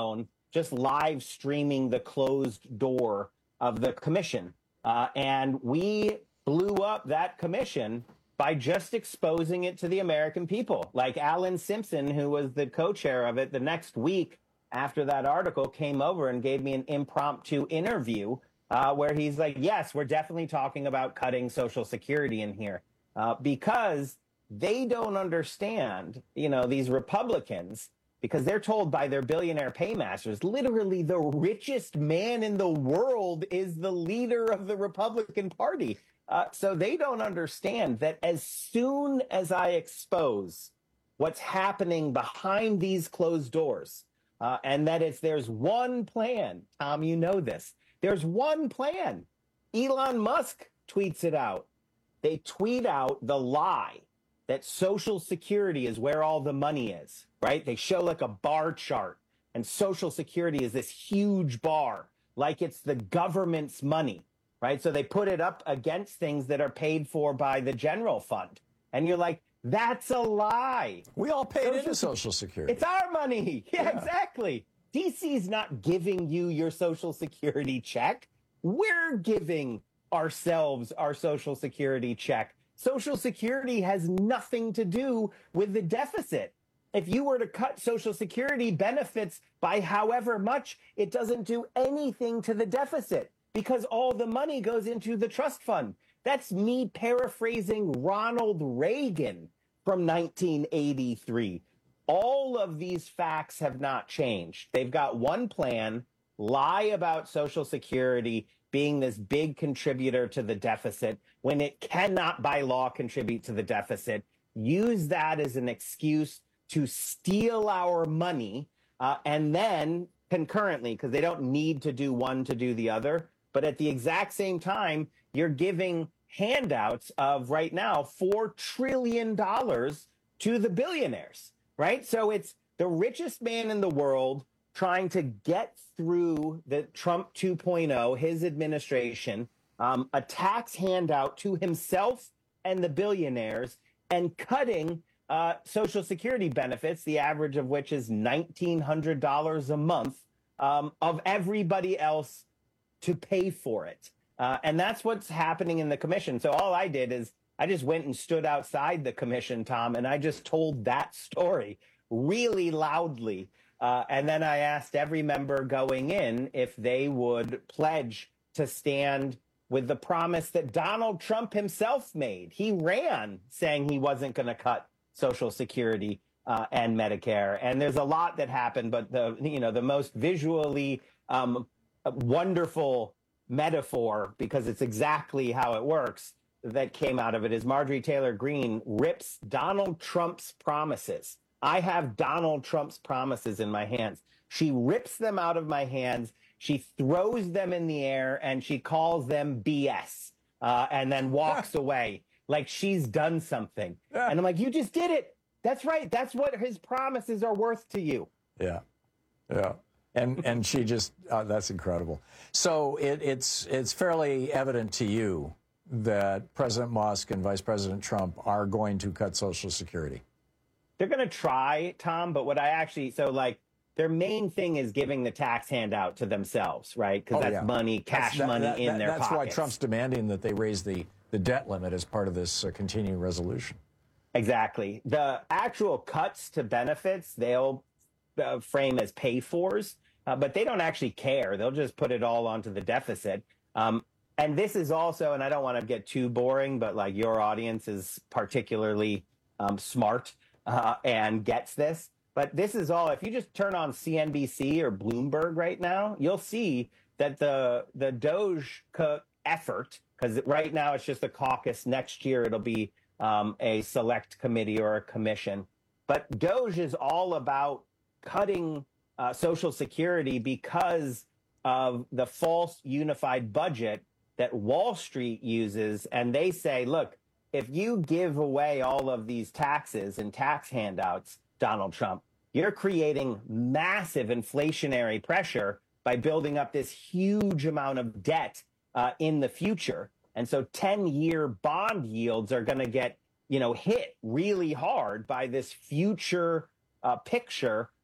just live streaming the closed door of the commission. Uh, and we blew up that commission by just exposing it to the American people. Like Alan Simpson, who was the co-chair of it, the next week after that article came over and gave me an impromptu interview uh, where he's like, yes, we're definitely talking about cutting Social Security in here uh, because they don't understand, you know, these Republicans, because they're told by their billionaire paymasters, literally the richest man in the world is the leader of the Republican Party. Uh, so they don't understand that as soon as I expose what's happening behind these closed doors, uh, and that it's there's one plan, Tom, you know this, there's one plan. Elon Musk tweets it out. They tweet out the lie that Social Security is where all the money is, right? They show like a bar chart, and Social Security is this huge bar, like it's the government's money, right? So they put it up against things that are paid for by the general fund. And you're like, that's a lie. We all paid into Social Security. It's our money. Yeah, yeah, exactly. D C's not giving you your Social Security check. We're giving ourselves our Social Security check. Social Security has nothing to do with the deficit. If you were to cut Social Security benefits by however much, it doesn't do anything to the deficit because all the money goes into the trust fund. That's me paraphrasing Ronald Reagan from nineteen eighty-three. All of these facts have not changed. They've got one plan, lie about Social Security being this big contributor to the deficit when it cannot by law contribute to the deficit, use that as an excuse to steal our money, uh, and then concurrently, because they don't need to do one to do the other, but at the exact same time, you're giving handouts of right now four trillion dollars to the billionaires, right? So it's the richest man in the world trying to get through the Trump two point oh, his administration, um, a tax handout to himself and the billionaires, and cutting uh, Social Security benefits, the average of which is nineteen hundred dollars a month, um, of everybody else to pay for it. Uh, and that's what's happening in the commission. So all I did is I just went and stood outside the commission, Tom, and I just told that story really loudly. Uh, and then I asked every member going in if they would pledge to stand with the promise that Donald Trump himself made. He ran saying he wasn't going to cut Social Security uh, and Medicare. And there's a lot that happened, but the you know the most visually um, wonderful metaphor, because it's exactly how it works, that came out of it is Marjorie Taylor Greene rips Donald Trump's promises. I have Donald Trump's promises in my hands. She rips them out of my hands. She throws them in the air and she calls them B S uh, and then walks away like she's done something. And I'm like, you just did it. That's right. That's what his promises are worth to you. Yeah. Yeah. And and she just, uh, that's incredible. So it, it's it's fairly evident to you that President Musk and Vice President Trump are going to cut Social Security. They're going to try, Tom, but what I actually, so like their main thing is giving the tax handout to themselves, right? Because Oh, that's yeah. money, cash That's- that- money that- in that- their That's why pockets. Trump's demanding that they raise the, the debt limit as part of this uh, continuing resolution. Exactly. The actual cuts to benefits, they'll uh, frame as pay-fors, uh, but they don't actually care. They'll just put it all onto the deficit. Um, and this is also, and I don't want to get too boring, but like your audience is particularly um, smart uh, and gets this. But this is all, if you just turn on C N B C or Bloomberg right now, you'll see that the the Doge co- effort, because right now it's just a caucus, next year it'll be um, a select committee or a commission. But Doge is all about cutting uh, Social Security because of the false unified budget that Wall Street uses. And they say, look, if you give away all of these taxes and tax handouts, Donald Trump, you're creating massive inflationary pressure by building up this huge amount of debt uh, in the future. And so ten-year bond yields are going to get, you know, hit really hard by this future uh, picture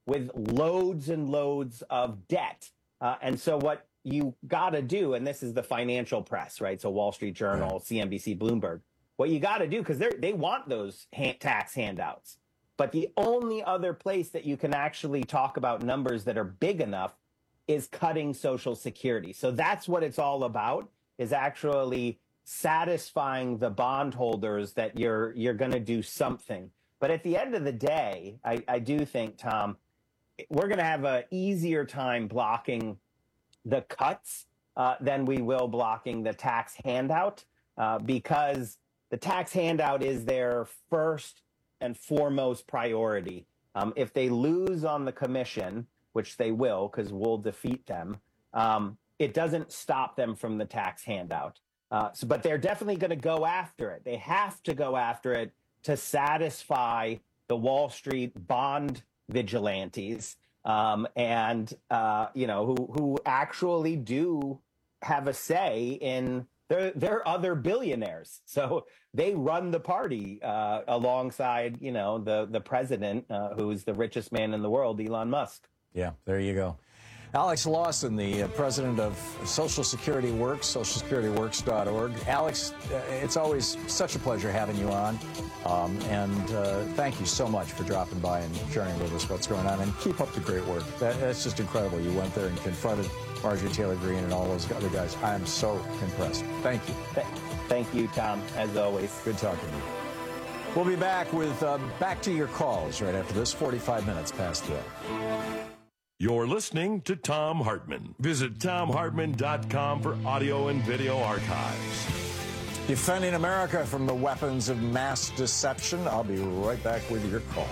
with loads and loads of debt. Uh, and so what you got to do, and this is the financial press, right? So Wall Street Journal, C N B C, Bloomberg, what you got to do, because they want those hand, tax handouts. But the only other place that you can actually talk about numbers that are big enough is cutting Social Security. So that's what it's all about, is actually satisfying the bondholders that you're you're going to do something. But at the end of the day, I, I do think, Tom, we're going to have an easier time blocking the cuts uh, than we will blocking the tax handout, uh, because the tax handout is their first and foremost priority. Um, if they lose on the commission, which they will, because we'll defeat them, um, it doesn't stop them from the tax handout. Uh, so, but they're definitely going to go after it. They have to go after it to satisfy the Wall Street bond vigilantes, um, and uh, you know, who who actually do have a say in. They're they're other billionaires, so they run the party uh, alongside, you know, the the president, uh, who's the richest man in the world, Elon Musk. Yeah, there you go. Alex Lawson, the uh, president of Social Security Works, social security works dot org. Alex, uh, it's always such a pleasure having you on. Um, and uh, thank you so much for dropping by and sharing with us what's going on. And keep up the great work. That, that's just incredible. You went there and confronted Marjorie Taylor Greene and all those other guys. I am so impressed. Thank you. Th- thank you, Tom, as always. Good talking to you. We'll be back with uh, Back to Your Calls right after this, forty-five minutes past the hour. You're listening to Thom Hartmann. Visit Thom Hartmann dot com for audio and video archives. Defending America from the weapons of mass deception. I'll be right back with your calls.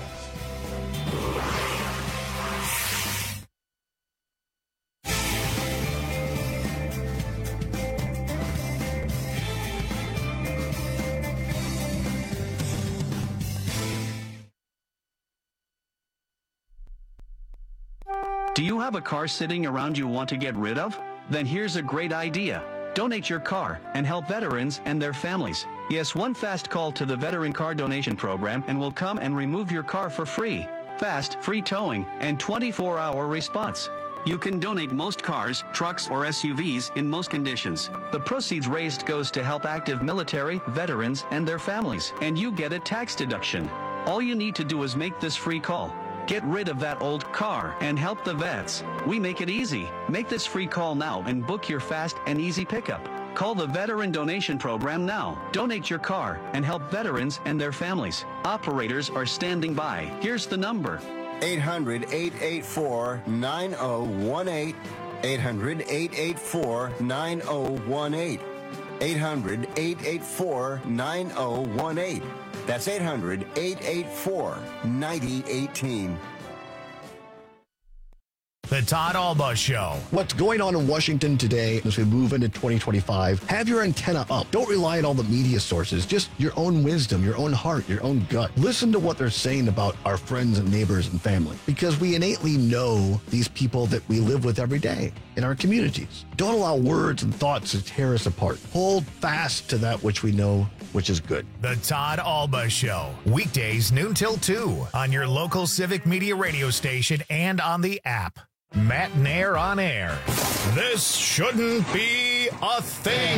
Do you have a car sitting around you want to get rid of? Then here's a great idea. Donate your car and help veterans and their families. Yes, one fast call to the Veteran Car Donation Program and we'll come and remove your car for free. Fast, free towing, and twenty-four hour response. You can donate most cars, trucks, or S U Vs in most conditions. The proceeds raised goes to help active military, veterans, and their families, and you get a tax deduction. All you need to do is make this free call. Get rid of that old car and help the vets. We make it easy. Make this free call now and book your fast and easy pickup. Call the Veteran Donation Program now. Donate your car and help veterans and their families. Operators are standing by. Here's the number. eight hundred, eight eight four, nine oh one eight. eight hundred, eight eight four, nine oh one eight. eight hundred, eight eight four, nine oh one eight. That's eight hundred, eight eight four, nine oh one eight. The Todd Alba Show. What's going on in Washington today as we move into twenty twenty-five? Have your antenna up. Don't rely on all the media sources. Just your own wisdom, your own heart, your own gut. Listen to what they're saying about our friends and neighbors and family, because we innately know these people that we live with every day in our communities. Don't allow words and thoughts to tear us apart. Hold fast to that which we know, which is good. The Todd Alba Show. Weekdays noon till two on your local Civic Media radio station and on the app. Matt Nair on air. This shouldn't be a thing.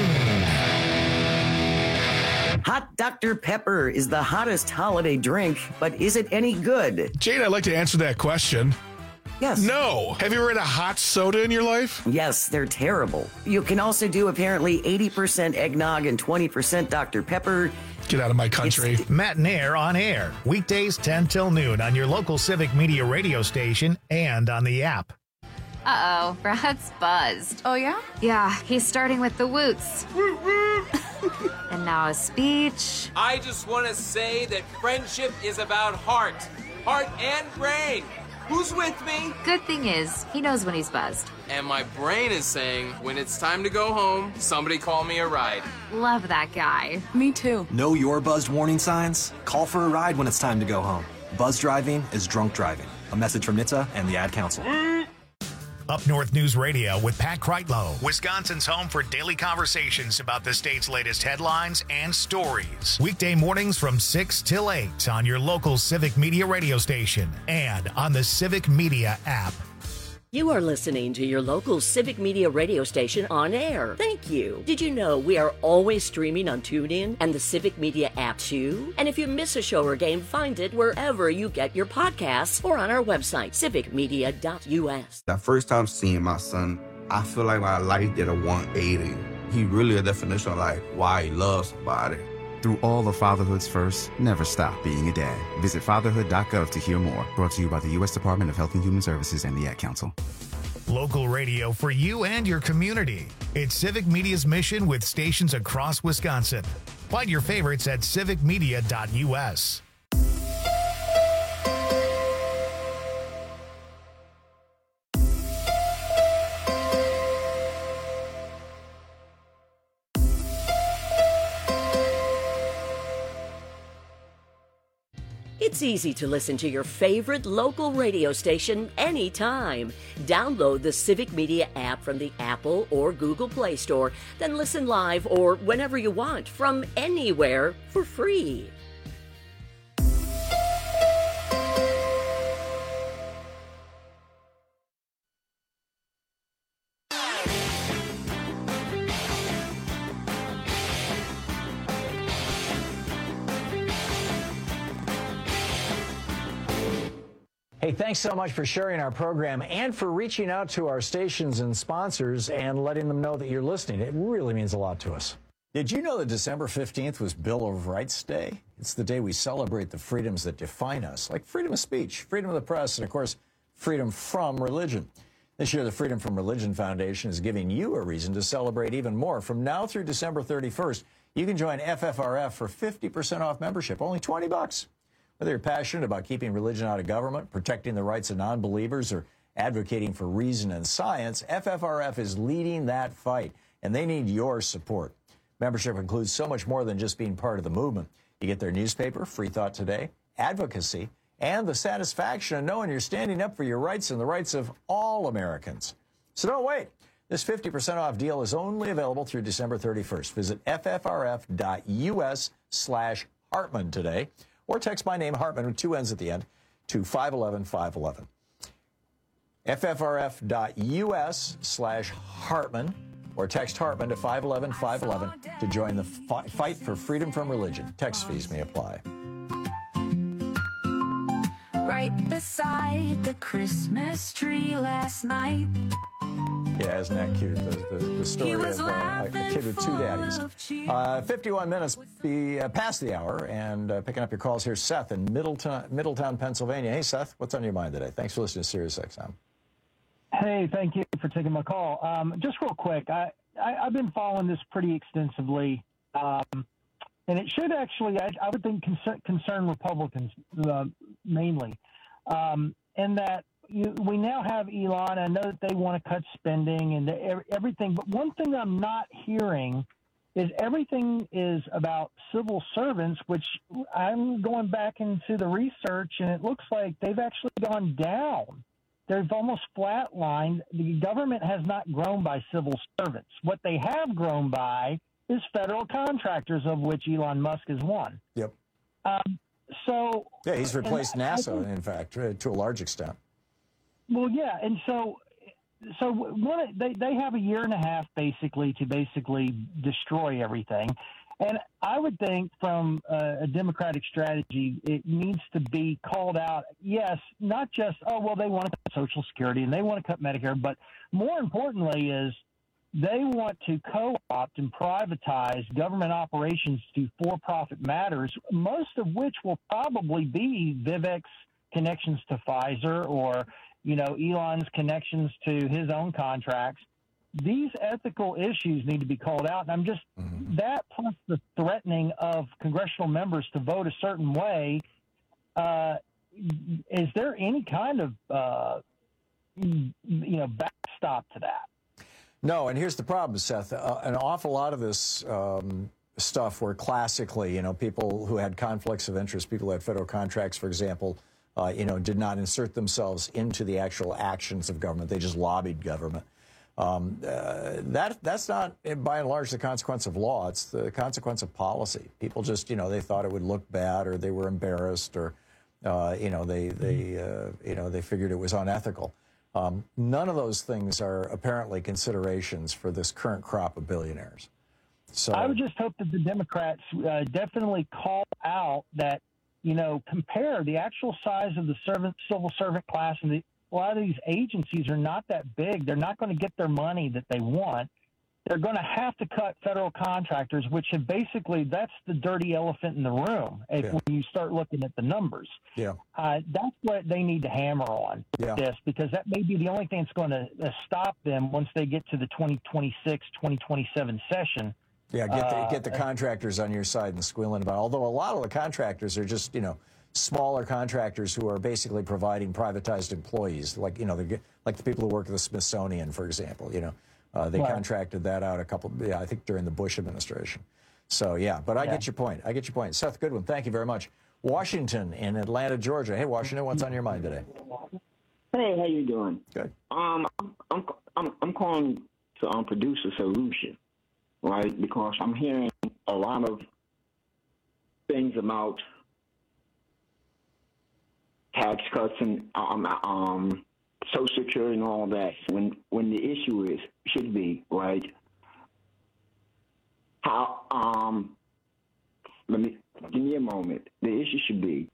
Hot Doctor Pepper is the hottest holiday drink, but is it any good? Jade, I'd like to answer that question. Yes. No. Have you ever had a hot soda in your life? Yes, they're terrible. You can also do apparently eighty percent eggnog and twenty percent Doctor Pepper. Get out of my country. It's Matt Nair on air. Weekdays ten till noon on your local Civic Media radio station and on the app. Uh-oh, Brad's buzzed. Oh, yeah? Yeah, he's starting with the woots. And now a speech. I just want to say that friendship is about heart. Heart and brain. Who's with me? Good thing is, he knows when he's buzzed. And my brain is saying, when it's time to go home, somebody call me a ride. Love that guy. Me too. Know your buzzed warning signs? Call for a ride when it's time to go home. Buzz driving is drunk driving. A message from N H T S A and the Ad Council. Up North News Radio with Pat Kreitlow, Wisconsin's home for daily conversations about the state's latest headlines and stories. Weekday mornings from six till eight on your local Civic Media radio station and on the Civic Media app. You are listening to your local Civic Media radio station on air. Thank you. Did you know we are always streaming on TuneIn and the Civic Media app too? And if you miss a show or game, find it wherever you get your podcasts or on our website, civic media dot u s. That first time seeing my son, I feel like my life did a one eighty. He really a definition of like why he loves somebody. Through all of fatherhood's first, never stop being a dad. Visit fatherhood dot gov to hear more. Brought to you by the U S Department of Health and Human Services and the Ad Council. Local radio for you and your community. It's Civic Media's mission with stations across Wisconsin. Find your favorites at civic media dot u s. It's easy to listen to your favorite local radio station anytime. Download the Civic Media app from the Apple or Google Play Store, then listen live or whenever you want from anywhere for free. Hey, thanks so much for sharing our program and for reaching out to our stations and sponsors and letting them know that you're listening. It really means a lot to us. Did you know that December fifteenth was Bill of Rights Day? It's the day we celebrate the freedoms that define us, like freedom of speech, freedom of the press, and, of course, freedom from religion. This year, the Freedom from Religion Foundation is giving you a reason to celebrate even more. From now through December thirty-first, you can join F F R F for fifty percent off membership, only twenty bucks. Whether you're passionate about keeping religion out of government, protecting the rights of non-believers, or advocating for reason and science, F F R F is leading that fight, and they need your support. Membership includes so much more than just being part of the movement. You get their newspaper, Free Thought Today, advocacy, and the satisfaction of knowing you're standing up for your rights and the rights of all Americans. So don't wait. This fifty percent off deal is only available through December thirty-first. Visit F F R F dot U S slash Hartman today, or text my name, Hartman, with two N's at the end, to five one one five one one. F F R F dot U S slash Hartman, or text Hartman to five one one five one one to join the fi- fight for freedom from religion. Text fees may apply. Right beside the Christmas tree last night. Yeah, isn't that cute? The, the, the story of uh, a kid with two daddies. Uh, fifty-one minutes be, uh, past the hour, and uh, picking up your calls here, Seth in Middletown, Middletown, Pennsylvania. Hey, Seth, what's on your mind today? Thanks for listening to Sirius X M. Hey, thank you for taking my call. Um, just real quick, I, I, I've been following this pretty extensively, um, and it should actually, I, I would think, concern, concern Republicans uh, mainly, um, in that You, we now have Elon. I know that they want to cut spending and the, everything, but one thing I'm not hearing is everything is about civil servants, which I'm going back into the research, and it looks like they've actually gone down. They've almost flatlined. The government has not grown by civil servants. What they have grown by is federal contractors, of which Elon Musk is one. Yep. Um, so yeah, he's replaced NASA, think, in fact, to a large extent. Well, yeah, and so, so one, they they have a year and a half basically to basically destroy everything, and I would think from a, a Democratic strategy, it needs to be called out. Yes, not just oh well, they want to cut Social Security and they want to cut Medicare, but more importantly is they want to co-opt and privatize government operations to for-profit matters, most of which will probably be Vivek's connections to Pfizer or, you know, Elon's connections to his own contracts. These ethical issues need to be called out. And I'm just, mm-hmm. that plus the threatening of congressional members to vote a certain way, uh, is there any kind of, uh, you know, backstop to that? No, and here's the problem, Seth. Uh, an awful lot of this um, stuff were classically, you know, people who had conflicts of interest, people who had federal contracts, for example, uh, you know, did not insert themselves into the actual actions of government. They just lobbied government. Um, uh, that that's not, by and large, the consequence of law. It's the consequence of policy. People just, you know, they thought it would look bad, or they were embarrassed, or, uh, you know, they they uh, you know they figured it was unethical. Um, none of those things are apparently considerations for this current crop of billionaires. So I would just hope that the Democrats uh, definitely call out that, you know, compare the actual size of the servant, civil servant class, and the, a lot of these agencies are not that big. They're not going to get their money that they want. They're going to have to cut federal contractors, which have basically, that's the dirty elephant in the room if, Yeah. when you start looking at the numbers. Yeah. Uh, that's what they need to hammer on, Yeah. this, because that may be the only thing that's going to uh, stop them once they get to the twenty twenty-six, twenty twenty-seven session. Yeah, get the, Uh, get the contractors on your side and squealing about it. Although a lot of the contractors are just, you know, smaller contractors who are basically providing privatized employees, like, you know, the, like the people who work at the Smithsonian, for example. You know, uh, they Right. contracted that out a couple, yeah, I think during the Bush administration. So, yeah, but I Yeah. get your point. I get your point. Seth Goodwin, thank you very much. Washington in Atlanta, Georgia. Hey, Washington, what's on your mind today? Hey, how you doing? Good. Um, I'm I'm I'm calling to um produce a solution, right? Because I'm hearing a lot of things about tax cuts and um um Social Security and all that. When when the issue is should be right. How um let me give me a moment. The issue should be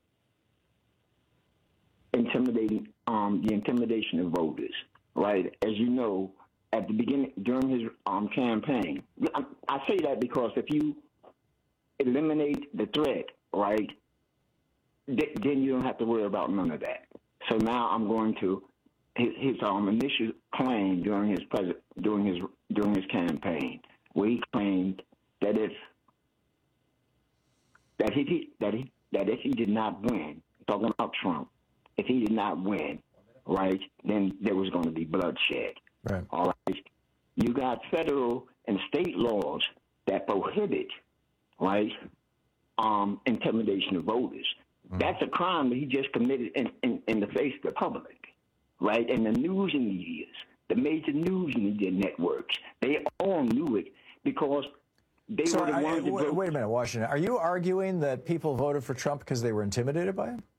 intimidating um the intimidation of voters, right? As you know, at the beginning during his um campaign, I, I say that because if you eliminate the threat, right, th- then you don't have to worry about none of that. So now I'm going to his, his um initial claim during his pres- during his during his campaign, where he claimed that if that if he that he that if he did not win, talking about Trump, if he did not win, right, then there was going to be bloodshed. Right. All right. You got federal and state laws that prohibit, right, um, intimidation of voters. Mm. That's a crime that he just committed in, in, in the face of the public, right? And the news medias, the major news media networks, they all knew it because they So were the I- ones that wait, broke- wait a minute, Washington. Are you arguing that people voted for Trump because they were intimidated by him?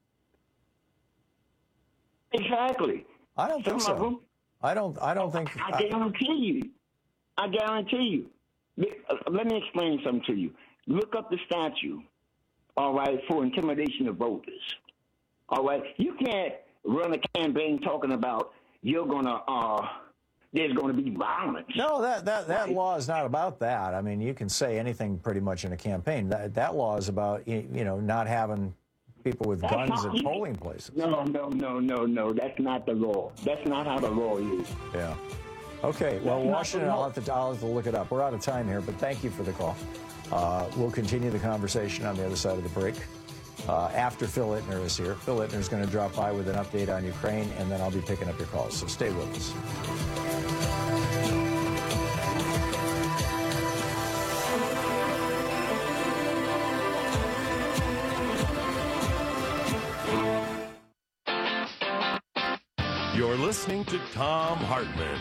Exactly. I don't think Some of so. them. I don't. I don't think. I guarantee you. I guarantee you. Let me explain something to you. Look up the statute, all right, for intimidation of voters. All right? You can't run a campaign talking about you're going to, uh, there's going to be violence. No, that that that law is not about that. I mean, you can say anything pretty much in a campaign. That that law is about you you know not having people with That's guns not- at polling places. No, no, no, no, no. That's not the law. That's not how the law is. Yeah. Okay. Well, That's not Washington, the I'll law. have to I'll have to look it up. We're out of time here, but thank you for the call. Uh, we'll continue the conversation on the other side of the break. Uh, after Phil Ittner is here. Phil Ittner is going to drop by with an update on Ukraine, and then I'll be picking up your calls. So stay with us. You're listening to Tom Hartman.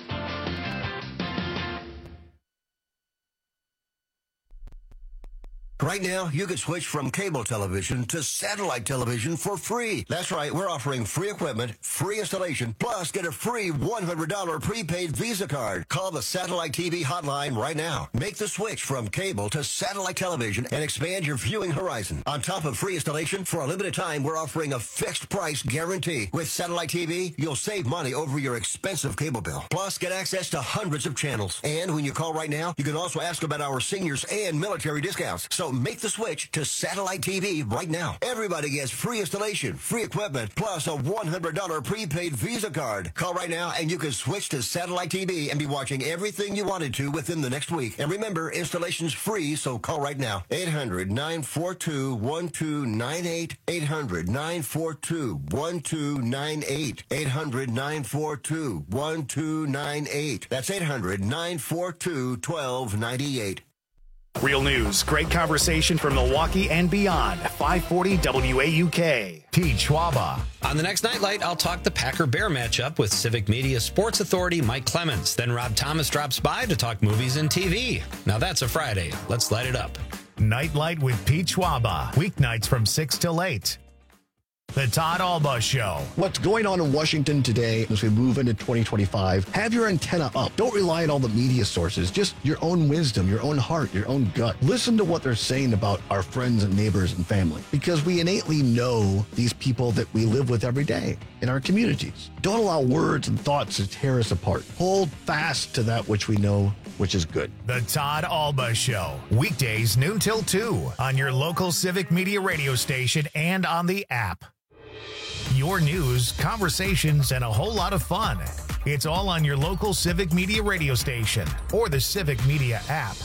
Right now, you can switch from cable television to satellite television for free. That's right, we're offering free equipment, free installation, plus get a free one hundred dollars prepaid Visa card. Call the Satellite T V hotline right now. Make the switch from cable to satellite television and expand your viewing horizon. On top of free installation, for a limited time, we're offering a fixed price guarantee. With Satellite T V, you'll save money over your expensive cable bill. Plus, get access to hundreds of channels. And when you call right now, you can also ask about our seniors and military discounts. So make the switch to Satellite T V right now. Everybody gets free installation, free equipment, plus a one hundred dollars prepaid Visa card. Call right now and you can switch to Satellite T V and be watching everything you wanted to within the next week. And remember, installation's free, so call right now. eight hundred, nine four two, one two nine eight. eight hundred, nine four two, one two nine eight. eight hundred, nine four two, one two nine eight. That's eight hundred, nine four two, one two nine eight. Real news, great conversation from Milwaukee and beyond. five forty W A U K. Pete Schwaba. On the next Nightlight, I'll talk the Packer-Bear matchup with Civic Media Sports Authority Mike Clemens. Then Rob Thomas drops by to talk movies and T V. Now that's a Friday. Let's light it up. Nightlight with Pete Schwaba. Weeknights from six till eight. The Todd Alba Show. What's going on in Washington today as we move into twenty twenty-five? Have your antenna up. Don't rely on all the media sources. Just your own wisdom, your own heart, your own gut. Listen to what they're saying about our friends and neighbors and family, because we innately know these people that we live with every day in our communities. Don't allow words and thoughts to tear us apart. Hold fast to that which we know, which is good. The Todd Alba Show. Weekdays noon till two on your local Civic Media radio station and on the app. Your news, conversations, and a whole lot of fun. It's all on your local Civic Media radio station or the Civic Media app.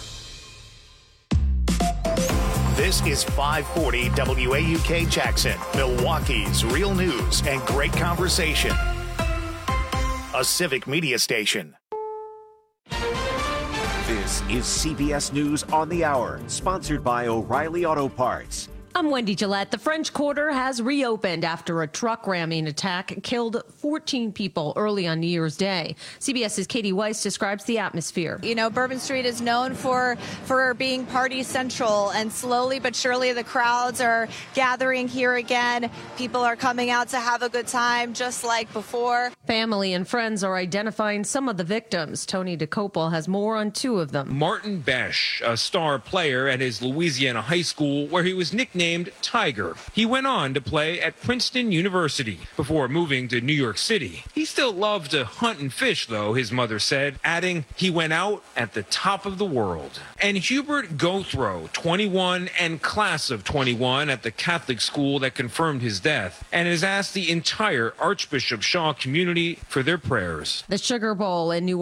This is five forty W A U K Jackson, Milwaukee's real news and great conversation. A Civic Media station. This is C B S News on the Hour, sponsored by O'Reilly Auto Parts. I'm Wendy Gillette. The French Quarter has reopened after a truck ramming attack killed fourteen people early on New Year's Day. CBS's Katie Weiss describes the atmosphere. You know, Bourbon Street is known for, for being party central, and slowly but surely the crowds are gathering here again. People are coming out to have a good time, just like before. Family and friends are identifying some of the victims. Tony DeCopel has more on two of them. Martin Besh, a star player at his Louisiana high school, where he was nicknamed Tiger. He went on to play at Princeton University before moving to New York City. He still loved to hunt and fish, though, his mother said, adding he went out at the top of the world. And Hubert Gothrow, twenty-one and class of twenty-one at the Catholic school that confirmed his death, and has asked the entire Archbishop Shaw community for their prayers. The Sugar Bowl in New